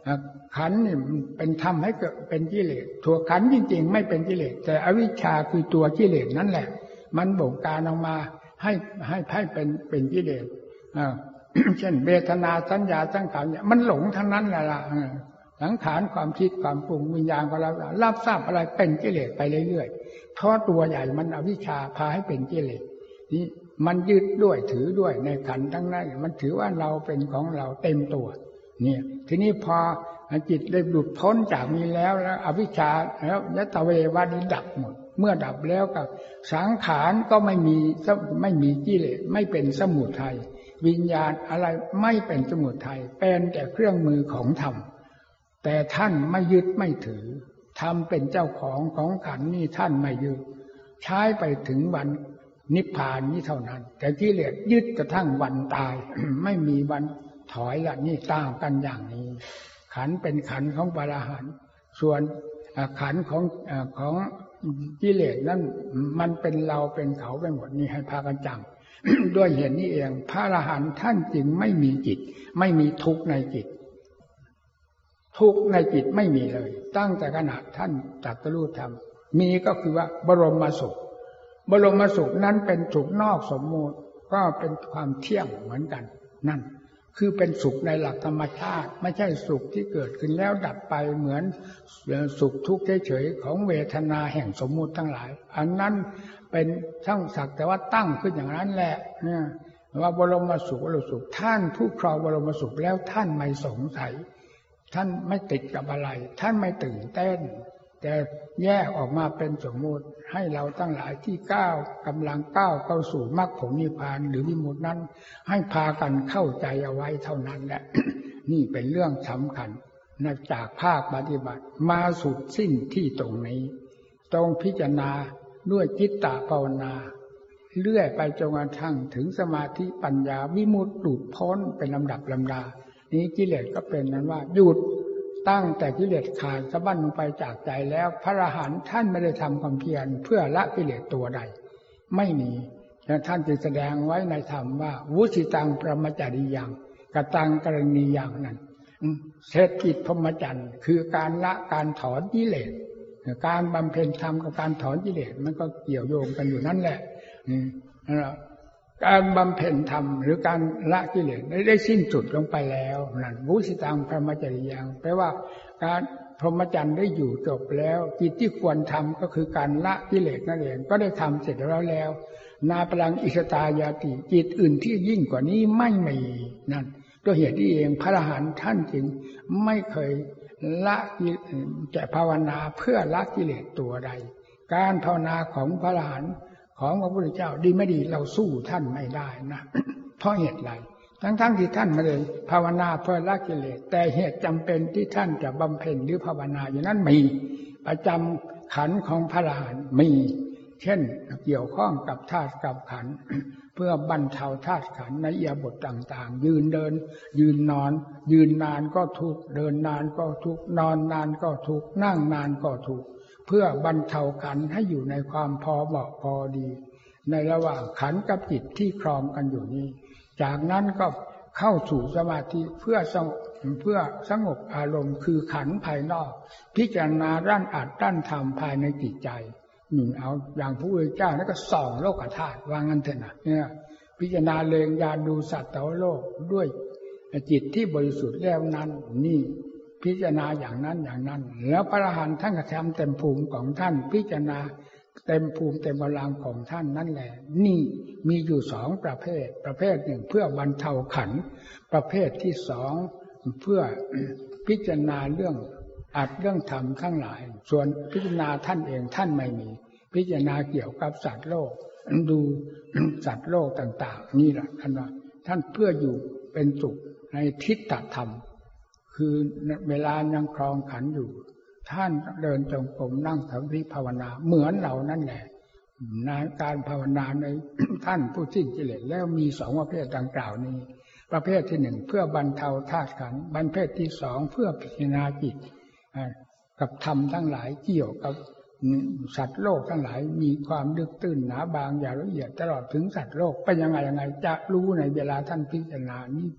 ขันธ์นี่เป็นธรรมให้เกิดเป็นกิเลสตัวขันธ์จริงๆไม่เป็นกิเลสแต่อวิชชาคือตัวกิเลสนั่นแหละมันบงการออกมาให้ให้ให้เป็นเป็นกิเลสเช่นเวทนาสัญญาสังขารเนี่ยมันหลงทั้งนั้นแหละล่ะสังขารความคิดความปรุงวิญญาณก็รับรับทราบอะไรเป็นกิเลสไปเรื่อยๆเพราะตัวใหญ่มันอวิชชาพาให้เป็นกิเลสนี่มันยึดด้วยถือด้วยในขันธ์ทั้งนั้นมันถือว่าเราเป็นของเราเต็มตัวเนี่ยทีนี้พอจิตได้หลุดพ้นจากนี้แล้วแล้วอวิชชาแล้วยตเววานี้ดับหมดเมื่อดับแล้วกับสังขารก็ไม่มีไม่มีกิเลสไม่เป็นสมุทัยวิญญาณอะไรไม่เป็นสมุทัยเป็นแต่เครื่องมือของธรรมแต่ท่านไม่ยึดไม่ถือธรรมเป็นเจ้าของของขันธ์นี่ท่านไม่ยึดใช้ไปถึงวันนิพพานนี้เท่านั้นแต่กิเลสยึดกระทั่งวันตาย ไม่มีวันถอยละนี่ต่างกันอย่างนี้ขันธ์เป็นขันธ์ของพระอรหันต์ส่วนขันธ์ของของกิเลสนั้นมันเป็นเราเป็นเขาไปหมดนี่ให้พากันจำ ด้วยเหตุนี้เองพระอรหันต์ท่านจึงไม่มีจิตไม่มีทุกข์ในจิตทุกข์ในจิตไม่มีเลยตั้งแต่ขณะท่านตรัสรู้ธรรมมีก็คือว่าบรมสุขบรมสุขนั้นเป็นสุขนอกสมมุติก็เป็นความเที่ยงเหมือนกันนั่นคือเป็นสุขในหลักธรรมชาติไม่ใช่สุขที่เกิดขึ้นแล้วดับไปเหมือนสุขทุกข์เฉยๆของเวทนาแห่งสมมุติทั้งหลายอันนั้นเป็นทั้งสักแต่ว่าตั้งขึ้นอย่างนั้นแหละเนี่ยว่าบรมสุขบรมสุขท่านผู้ครองบรมสุขแล้วท่านไม่สงสัยท่านไม่ติดกับอะไรท่านไม่ตื่นเต้นแต่แยกออกมาเป็นสมมุติให้เราทั้งหลายที่ก้าวกำลังก้าวเข้าสู่มรรคผลนิพพานหรือวิมุตตินั้นให้พากันเข้าใจเอาไว้เท่านั้นแหละ นี่เป็นเรื่องสำคัญนะจากภาคปฏิบัติมาสุดสิ้นที่ตรงนี้ต้องพิจารณาด้วยจิตตภาวนาเลื่อยไปจนกระทั่งถึงสมาธิปัญญาวิมุตติหลุดพ้นเป็นลำดับลำดานี้กิเลสก็เป็นนั้นว่าหยุดตั้งแต่กิเลสขาดสะบั้นลงไปจากใจแล้วพระอรหันต์ท่านไม่ได้ทำความเพียรเพื่อละกิเลสตัวใดไม่มีและท่านจึงแสดงไว้ในธรรมว่าวุสิตังปรมจาริยังกตังกรณียังนั้นเศรษฐกิจพรหมจรรย์คือการละการถอนกิเลสการบำเพ็ญธรรมกับการถอนกิเลสมันก็เกี่ยวโยงกันอยู่นั่นแหละการบำเพ็ญธรรมหรือการละกิเลสได้สิ้นสุดลงไปแล้วนั่นวุสิตังพรหมจริยังแปลว่าการพรหมจรรย์ได้อยู่จบแล้วกิจที่ควรทำก็คือการละกิเลสนั่นเองก็ได้ทำเสร็จแล้วแล้วนาพลังอิสตายาติจิตอื่นที่ยิ่งกว่านี้ไม่มีนั่นด้วยเหตุนี้เองพระอรหันต์ท่านจึงไม่เคยละแต่ภาวนาเพื่อละกิเลสตัวใดการภาวนาของพระอรหันต์ของพระพุทธเจ้าดีไม่ดีเราสู้ท่านไม่ได้นะเพราะเหตุไรทั้งๆที่ท่านไม่ได้ภาวนาเพื่อละกิเลสแต่เหตุจำเป็นที่ท่านจะบำเพ็ญหรือภาวนาอยู่นั้นมีประจำขันธ์ของพระอรหันต์มีเช่นเกี่ยวข้องกับธาตุกับขันธ์เพื่อบรรเทาธาตุขันธ์ในอิริยาบถต่างๆยืนเดินยืนนอนยืนนานก็ทุกข์เดินนานก็ทุกข์นอนนานก็ทุกข์นั่งนานก็ทุกข์เพื่อบรรเทาขันธ์ให้อยู่ในความพอเหมาะพอดีในระหว่างขันธ์กับจิตที่ครองกันอยู่นี้จากนั้นก็เข้าสู่สมาธิเพื่อสงบเพื่อสงบอารมณ์คือขันธ์ภายนอกพิจารณาด้านอัตด้านธรรมภายในจิตใจนี่เอาอย่างพระพุทธเจ้าแล้วก็ส่องโลกธาตุว่างั้นเถอะนะเนี่ยพิจารณาเลงยาดูสัตว์โลกด้วยจิตที่บริสุทธิ์แล้วนั้นนี่พิจารณาอย่างนั้นอย่างนั้นแล้วพระอรหันต์ท่านก็ทำเต็มภูมิของท่านพิจารณาเต็มภูมิเต็มกำลังของท่านนั่นแหละนี่มีอยู่สองประเภทประเภทหนึ่งเพื่อบรรเทาขันธ์ประเภทที่สองเพื่อพิจารณาเรื่องอัดเรื่องธรรมทั้งหลายส่วนพิจารณาท่านเองท่านไม่มีพิจารณาเกี่ยวกับสัตว์โลกดูสัตว์โลกต่างๆนี่แหละท่านว่าท่านเพื่ออยู่เป็นสุขในทิฏฐธรรมคือเวลายังครองขันอยู่ท่านเดินจงกรมนั่งสมาธิภาวนาเหมือนเรานั่นแหละในการภาวนาใน ท่านผู้สิ้นกิเลสแล้วมีสองประเภทดังกล่าวนี้ประเภทที่หนึ่งเพื่อบรรเทาธาตุขันธ์ประเภทที่สองเพื่อพิจารณาจิตกับธรรมทั้งหลายเกี่ยวกับสัตว์โลกทั้งหลายมีความลึกตื้นหนาบางอย่างละเอียดตลอดถึงสัตว์โลกเป็นยังไงยังไงจะรู้ในเวลาท่านพิจารณานี้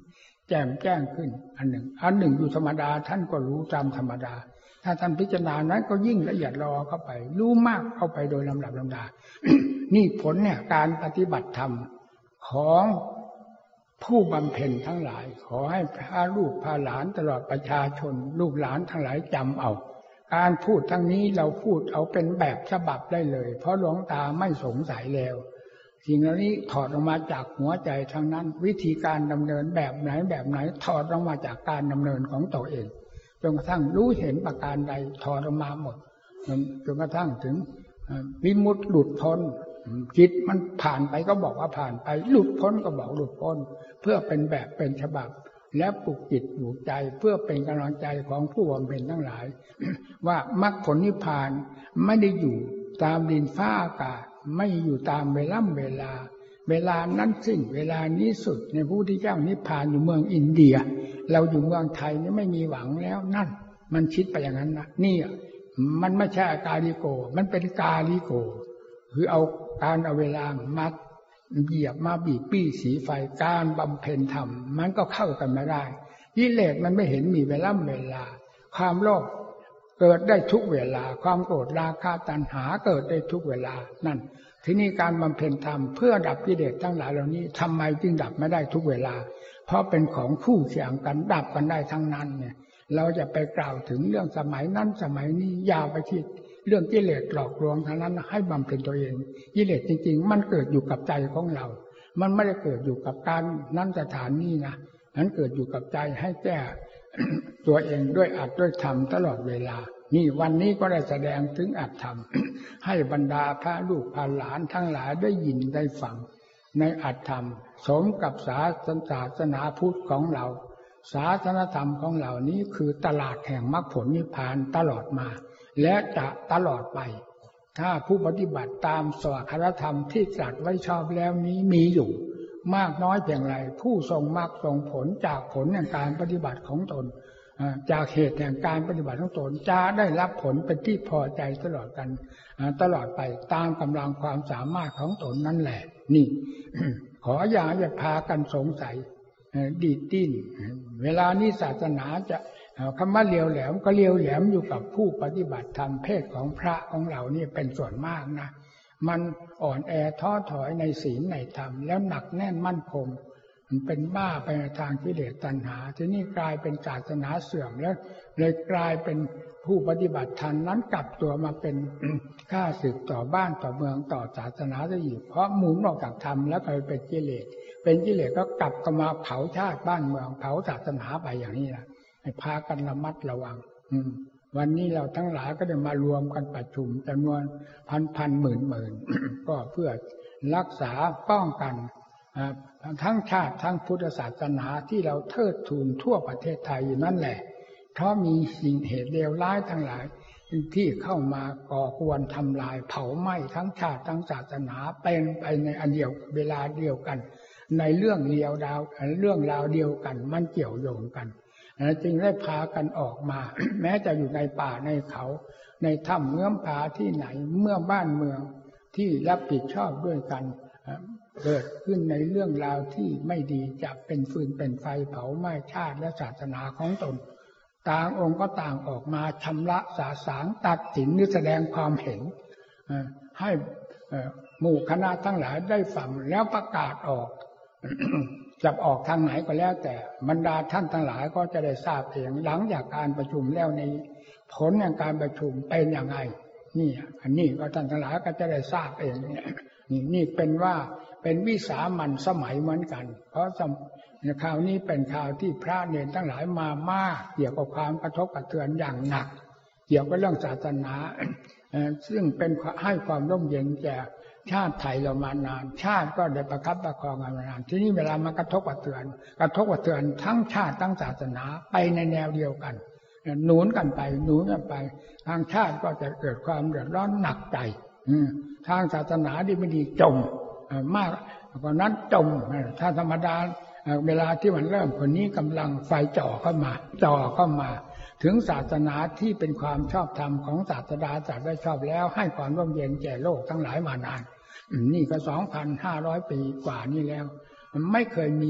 แจ่มแจ้งขึ้นอันหนึ่งอันหนึ่งอยู่ธรรมดาท่านก็รู้ตามธรรมดาถ้าท่านพิจารณานั้นก็ยิ่งละเอียดรอเข้าไปรู้มากเข้าไปโดยลำดับลำดา นี่ผลเนี่ยการปฏิบัติธรรมของผู้บำเพ็ญทั้งหลายขอให้พาลูกพาหลานตลอดประชาชนลูกหลานทั้งหลายจำเอาการพูดทั้งนี้เราพูดเอาเป็นแบบฉบับได้เลยเพราะหลวงตาไม่สงสัยแล้วสิ่งเหล่านี้ถอดออกมาจากหัวใจทั้งนั้นวิธีการดำเนินแบบไหนแบบไหนถอดออกมาจากการดำเนินของตัวเองจนกระทั่งรู้เห็นประการใดถอดออกมาหมดจนกระทั่งถึงวิมุตติหลุดพ้นจิตมันผ่านไปก็บอกว่าผ่านไปหลุดพ้นก็บอกหลุดพ้นเพื่อเป็นแบบเป็นฉบับและปลุกจิตปลุกใจเพื่อเป็นกำลังใจของผู้บำเพ็ญทั้งหลายว่ามรรคผลนิพพานไม่ได้อยู่ตามดินฟ้าอากาศไม่อยู่ตามเวลาเวลาเวลานั้นสิ้นเวลานี้สุดในพระพุทธเจ้านิพพานอยู่เมืองอินเดียเราอยู่เมืองไทยนี่ไม่มีหวังแล้วนั่นมันคิดไปอย่างนั้นนะนี่มันไม่ใช่กาลิโกมันเป็นกาลิโกคือเอาการเอาเวลามาเหยียบมาบีบปี้สีไฟการบำเพ็ญธรรมมันก็เข้ากันไม่ได้กิเลสมันไม่เห็นมีเวลาเวลาความโลภเกิดได้ทุกเวลาความโกรธราคะตัณหาเกิดได้ทุกเวลานั่นที่นี่การบำเพ็ญธรรมเพื่อดับกิเลสทั้งหลายเหล่านี้ทำไมจึงดับไม่ได้ทุกเวลาเพราะเป็นของคู่เคียงกันดับกันได้ทั้งนั้นเนี่ยเราจะไปกล่าวถึงเรื่องสมัยนั้นสมัยนี้ยาวไปที่เรื่องกิเลสหลอกลวงทั้งนั้นให้บำเพ็ญตัวเองกิเลสจริงๆมันเกิดอยู่กับใจของเรามันไม่ได้เกิดอยู่กับการนั้นสถานนี้นะนั้นเกิดอยู่กับใจให้แก้ ตัวเองด้วยอัดด้วยธรรมตลอดเวลานี่วันนี้ก็ได้แสดงถึงอัดธรรม ให้บรรดาพระลูกพระหลานทั้งหลายได้ยินได้ฟังในอัดธรรมสมกับศาสนาพุทธของเราศาสนธรรมของเรานี้คือตลาดแห่งมรรคผลนิพพานตลอดมาและจะตลอดไปถ้าผู้ปฏิบัติตามสวากขาธรรมที่ตรัสไว้ชอบแล้วนี้มีอยู่มากน้อยเพียงไรผู้ทรงมรรคทรงผลจากผลแห่งการปฏิบัติของตนจากเหตุแห่งการปฏิบัติของตนจะได้รับผลเป็นที่พอใจตลอดกันตลอดไปตามกำลังความสามารถของตนนั่นแหละนี่ ขออย่าอย่าพากันสงสัยดีดดิ้นเวลานี้ศาสนาจะคำว่าเลียวแหลมก็เลียวแหลมอยู่กับผู้ปฏิบัติธรรมเพศของพระของเรานี่เป็นส่วนมากนะมันอ่อนแอท้อถอยในศีลในธรรมแล้วหนักแน่นมั่นคงมันเป็นบ้าไปในทางกิเลสตัณหาทีนี้กลายเป็นศาสนาเสื่อมแล้วเลยกลายเป็นผู้ปฏิบัติธรรมนั้นกลับตัวมาเป็น ข้าศึกต่อบ้านต่อเมืองต่อศาสนาซะอีกเพราะหมุนออกจากธรรมแล้วก็เป็นกิเลสเป็นกิเลสก็กลับก็มาเผาชาติบ้านเมืองเผาศาสนาไปอย่างนี้นะให้พากันระมัดระวังวันนี้เราทั้งหลายก็ได้มารวมกันประชุมจำนวนพันพันหมื่นหมื่น ก็เพื่อรักษาป้องกันทั้งชาติทั้งพุทธศาสนาที่เราเทิดทูนทั่วประเทศไทยอยู่นั่นแหละเพราะมีสิ่งเหตุเลวร้ายทั้งหลายที่เข้ามาก่อกวนทำลายเผาไหม้ทั้งชาติทั้งศาสนาเป็นไปในอันเดียวเวลาเดียวกันในเรื่องเดียวดาวเรื่องราวเดียวกันมันเกี่ยวโยงกันจึงได้พากันออกมา แม้จะอยู่ในป่าในเขาในถ้ำเงื้อมผาที่ไหนเมื่อบ้านเมืองที่รับผิดชอบด้วยกันเกิดขึ้นในเรื่องราวที่ไม่ดีจะเป็นฟืนเป็นไฟเผาไหม้ชาติและศาสนาของตนต่างองค์ก็ต่างออกมาชำระสาสางตัดสินหรือแสดงความเห็นให้หมู่คณะทั้งหลายได้ฟังแล้วประกาศออก จะออกทางไหนก็แล้วแต่บรรดาท่านทั้งหลายก็จะได้ทราบเองหลังจากการประชุมแล้วในผลของการประชุมเป็นอย่างไรนี่อันนี้ก็ท่านทั้งหลายก็จะได้ทราบเองนี่นี่เป็นว่าเป็นวิสามัญสมัยเหมือนกันเพราะคราวนี้เป็นข่าวที่พระเนรทั้งหลายมามากเกี่ยวกับความกระทบกระเทือนอย่างหนักเกี่ยวกับเรื่องศาสนาซึ่งเป็นให้ความร่มเย็นแก่ชาติไทยเรามานานชาติก็ได้ประคับประคองกันมานานทีนี้เวลามากระทบกระเทือนกระทบกระเทือนทั้งชาติทั้งศาสนาไปในแนวเดียวกันหนุนกันไปหนุนกันไปทางชาติก็จะเกิดความเดือดร้อนหนักใจทางศาสนาดีไม่ดีจมมากกว่านั้นจมถ้าธรรมดาเวลาที่มันเริ่มคนนี้กำลังไฟจ่อเข้ามาจ่อเข้ามาถึงศาสนาที่เป็นความชอบธรรมของศาสดาจัดไว้ชอบแล้วให้ความร่มเย็นแก่โลกทั้งหลายมานานนี่ก็ สองพันห้าร้อย ปีกว่านี้แล้วมันไม่เคยมี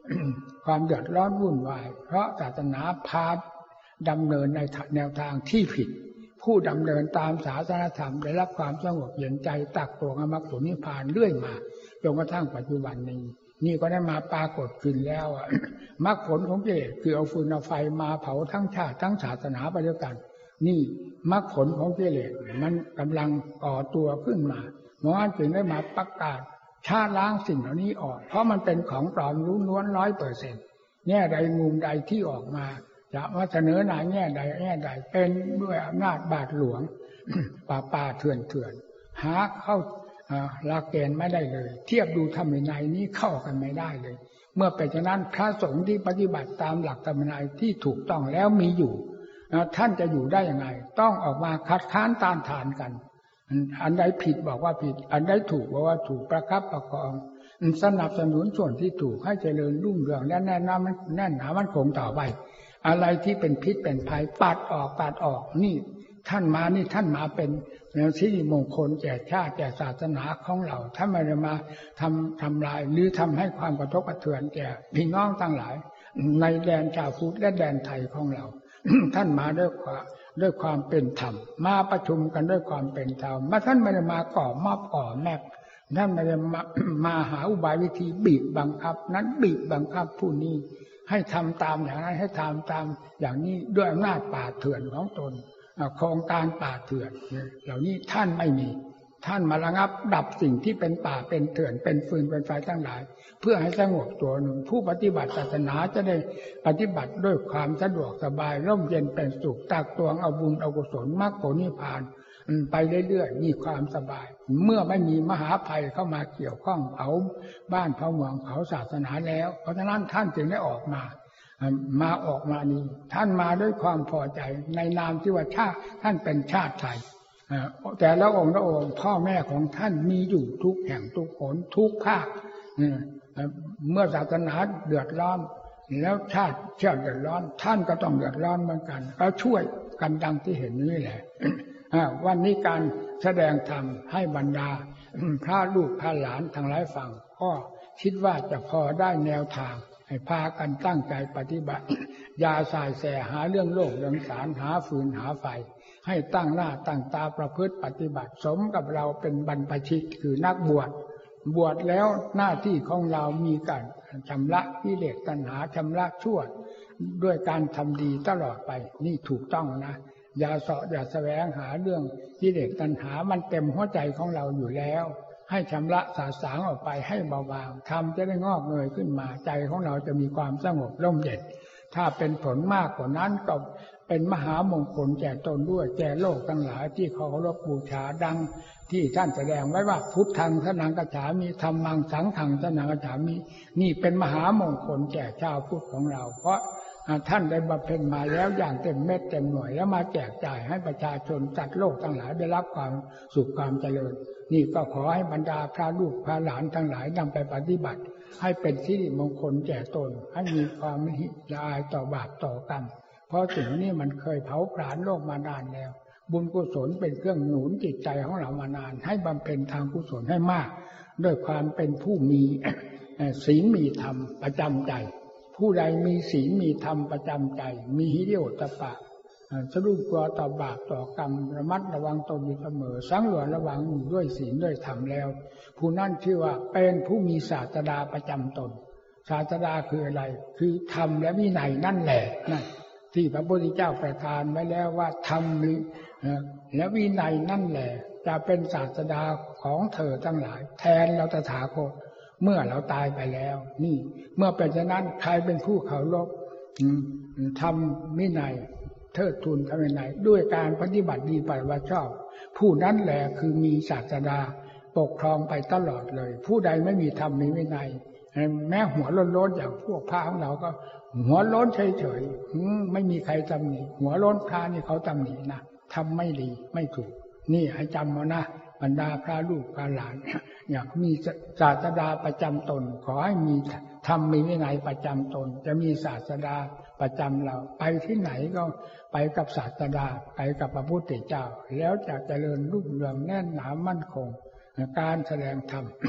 ความเดือดร้อนวุ่นวายเพราะศาสนาพาดำเนินในแนวทางที่ผิดผู้ดำเนินตามศาสนธรรมได้รับความสงบเย็นใจตักตวงอมรรคผลนิพพานเรื่อยมาจนกระทั่งปัจจุบันนี้นี่ก็ได้มาปรากฏขึ้นแล้วมรรคผลของกิเลสคือเอาฟืนเอาไฟมาเผาทั้งชาติทั้งศาสนาไปด้วยกันนี่มรรคผลของกิเลสมันกำลังก่อตัวขึ้นมาหมอจึงได้มาประกาศชาล้างสิ่งเหล่านี้ออกเพราะมันเป็นของปลอมล้วนร้อยเปอร์เซ็นต์แง่ใดมุมใดที่ออกมาจะมาเสนอหนาแง่ใดแง่ใดเป็นด้วยอำนาจบาทหลวง ป่าป่าเถื่อนเถื่อนหาเข้าหลักเกณฑ์ไม่ได้เลยเทียบดูธรรมวินัยนี้เข้ากันไม่ได้เลยเมื่อเป็นฉะนั้นพระสงฆ์ที่ปฏิบัติตามหลักธรรมวินัยที่ถูกต้องแล้วมีอยู่ท่านจะอยู่ได้ยังไงต้องออกมาคัดค้านต้านทานกันอันใดผิดบอกว่าผิดอันใดถูกบอกว่าถูกประคับประคองสนับสนุนส่วนที่ถูกให้เจริญรุ่งเรืองและแน่นหนามันแน่นหนามันคงต่อไปอะไรที่เป็นพิษเป็นภัยปัดออกปัดออกนี่ท่านมานี่ท่านมาเป็นสิริมงคลแก่ชาติแก่ศาสนาของเราท่านไม่ได้มาทำทำลายหรือทำให้ความกระทบกระเทือนแก่พี่น้องทั้งหลายในแดนชาวพุทธและแดนไทยของเรา ท่านมาด้วยความด้วยความเป็นธรรมมาประชุมกันด้วยความเป็นธรรมมาท่านไม่ได้มาก่อมอบก่อแมบท่านไม่ได้มามาหาอุบายวิธีบีบบังคับนั้นบีบบังคับผู้นี้ให้ทำตามอย่างนั้นให้ทำตามอย่างนี้ด้วยอำนาจป่าเถื่อนของตนโครงการป่าเถื่อนเหล่านี้ท่านไม่มีท่านมาระงับดับสิ่งที่เป็นป่าเป็นเถื่อนเป็นฟืนเป็นไฟทั้งหลายเพื่อให้สงบตัวหนึ่งผู้ปฏิบัติศาสนาจะได้ปฏิบัติด้วยความสะดวกสบายร่มเย็นเป็นสุขตักตวงเอาบุญเอากุศลมรรคผลนิพพานไปเรื่อยๆมีความสบายเมื่อไม่มีมหาภัยเข้ามาเกี่ยวข้องเผาบ้านเผาเมืองเผาศาสนาแล้วเพราะฉะนั้นท่านจึงได้ออกมามาออกมานี้ท่านมาด้วยความพอใจในนามที่ว่าชาติท่านเป็นชาติไทยแต่ละองค์ละองค์พ่อแม่ของท่านมีอยู่ทุกแห่งทุกหนทุกภาคเมื่อศาสนาเดือดร้อนแล้วชาติเชื่อเดือดร้อนท่านก็ต้องเดือดร้อนเหมือนกันก็ช่วยกันดังที่เห็นนี้แหละวันนี้การแสดงธรรมให้บรรดาพระลูกพระหลานทั้งหลายฟังก็คิดว่าจะพอได้แนวทางให้พากันตั้งใจปฏิบัติอย่าสายแสหาเรื่องโลกเรื่องสารหาฟืนหาไฟให้ตั้งหน้าตั้งตาประพฤติปฏิบัติสมกับเราเป็นบรรพชิตคือนักบวชบวชแล้วหน้าที่ของเรามีการชำระกิเลสตัณหาชำระชั่วด้วยการทำดีตลอดไปนี่ถูกต้องนะอย่าเสาะอย่าแสวงหาเรื่องกิเลสตัณหามันเต็มหัวใจของเราอยู่แล้วให้ชำระสาสางออกไปให้เบาบางทำจะได้งอกเงยขึ้นมาใจของเราจะมีความสงบร่มเย็นถ้าเป็นผลมากกว่านั้นก็เป็นมหามงคลแก่ตนด้วยแก่โลกทั้งหลายที่เขาเคารพบูชาดังที่ท่านแสดงไว้ว่าพุทธังสนังกัจฉามิธัมมังสังฆังสนังกัจฉามินี่เป็นมหามงคลแก่ชาวพุทธของเราเพราะท่านได้บำเพ็ญมาแล้วอย่างเต็มเม็ดเต็มหน่วยแล้วมาแจกจ่ายให้ประชาชนจัดโลกทั้งหลายได้รับความสุขความเจริญนี่ก็ขอให้บรรดาพระลูกพระหลานทั้งหลายนำไปปฏิบัติให้เป็นสิริมงคลแก่ตนให้มีความไม่ละอายต่อบาปต่อกรรมเพราะสิ่งนี้มันเคยเผาผลาญโลกมานานแล้วบุญกุศลเป็นเครื่องหนุนจิตใจของเรามานานให้บำเพ็ญทางกุศลให้มากด้วยความเป็นผู้มีศีลมีธรรมประจำใจผู้ใดมีศีลมีธรรมประจำใจมีหิริโอตตัปปะสรุปตัวต่อบาปต่อกรรมระมัดระวังตนอยู่เสมอสังวรระวังด้วยศีลด้วยธรรมแล้วผู้นั้นชื่อว่าเป็นผู้มีศาสดาประจำตนศาสดาคืออะไรคือธรรมและวินัยนั่นแหละนั่นที่พระพุทธเจ้าประทานไว้แล้วว่าธรรมและวินัยนั่นแหละจะเป็นศาสดาของเธอทั้งหลายแทนเราตถาคตเมื่อเราตายไปแล้วนี่เมื่อเป็นฉะนั้นใครเป็นผู้เคารพธรรมวินัยเทิดทูนธรรมวินัยด้วยการปฏิบัติดีปฏิบัติชอบผู้นั้นแหละคือมีศาสดาปกครองไปตลอดเลยผู้ใดไม่มีธรรมมีวินัยแม้หัวโล้นๆอย่างพวกพระของเราก็หัวโล้นเฉยๆไม่มีใครตำหนิหัวโล้นพระนี่เขาตำหนินะทำไม่ดีไม่ถูกนี่ให้จำเอานะบรรดาพระลูกพระหลานอยากมีศาสดาประจำตนขอให้มีธรรมมีวินัยประจำตนจะมีศาสดาประจำเราไปที่ไหนก็ไปกับศาสดาไปกับพระพุทธเจ้าแล้วจะเจริญรุ่งเรืองแน่นหนามั่นคงการแสดงธรรม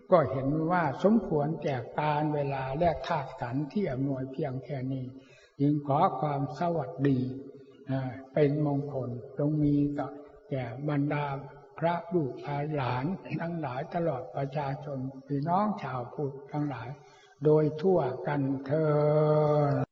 ก็เห็นว่าสมควรแก่การเวลาและธาตุขันธ์ที่อำนวยเพียงแค่นี้จึงขอความสวัสดีเป็นมงคลจงมีต่อแก่บรรดาพระลูกหลานทั้งหลายตลอดประชาชนพี่น้องชาวพุทธทั้งหลายโดยทั่วกันเทอญ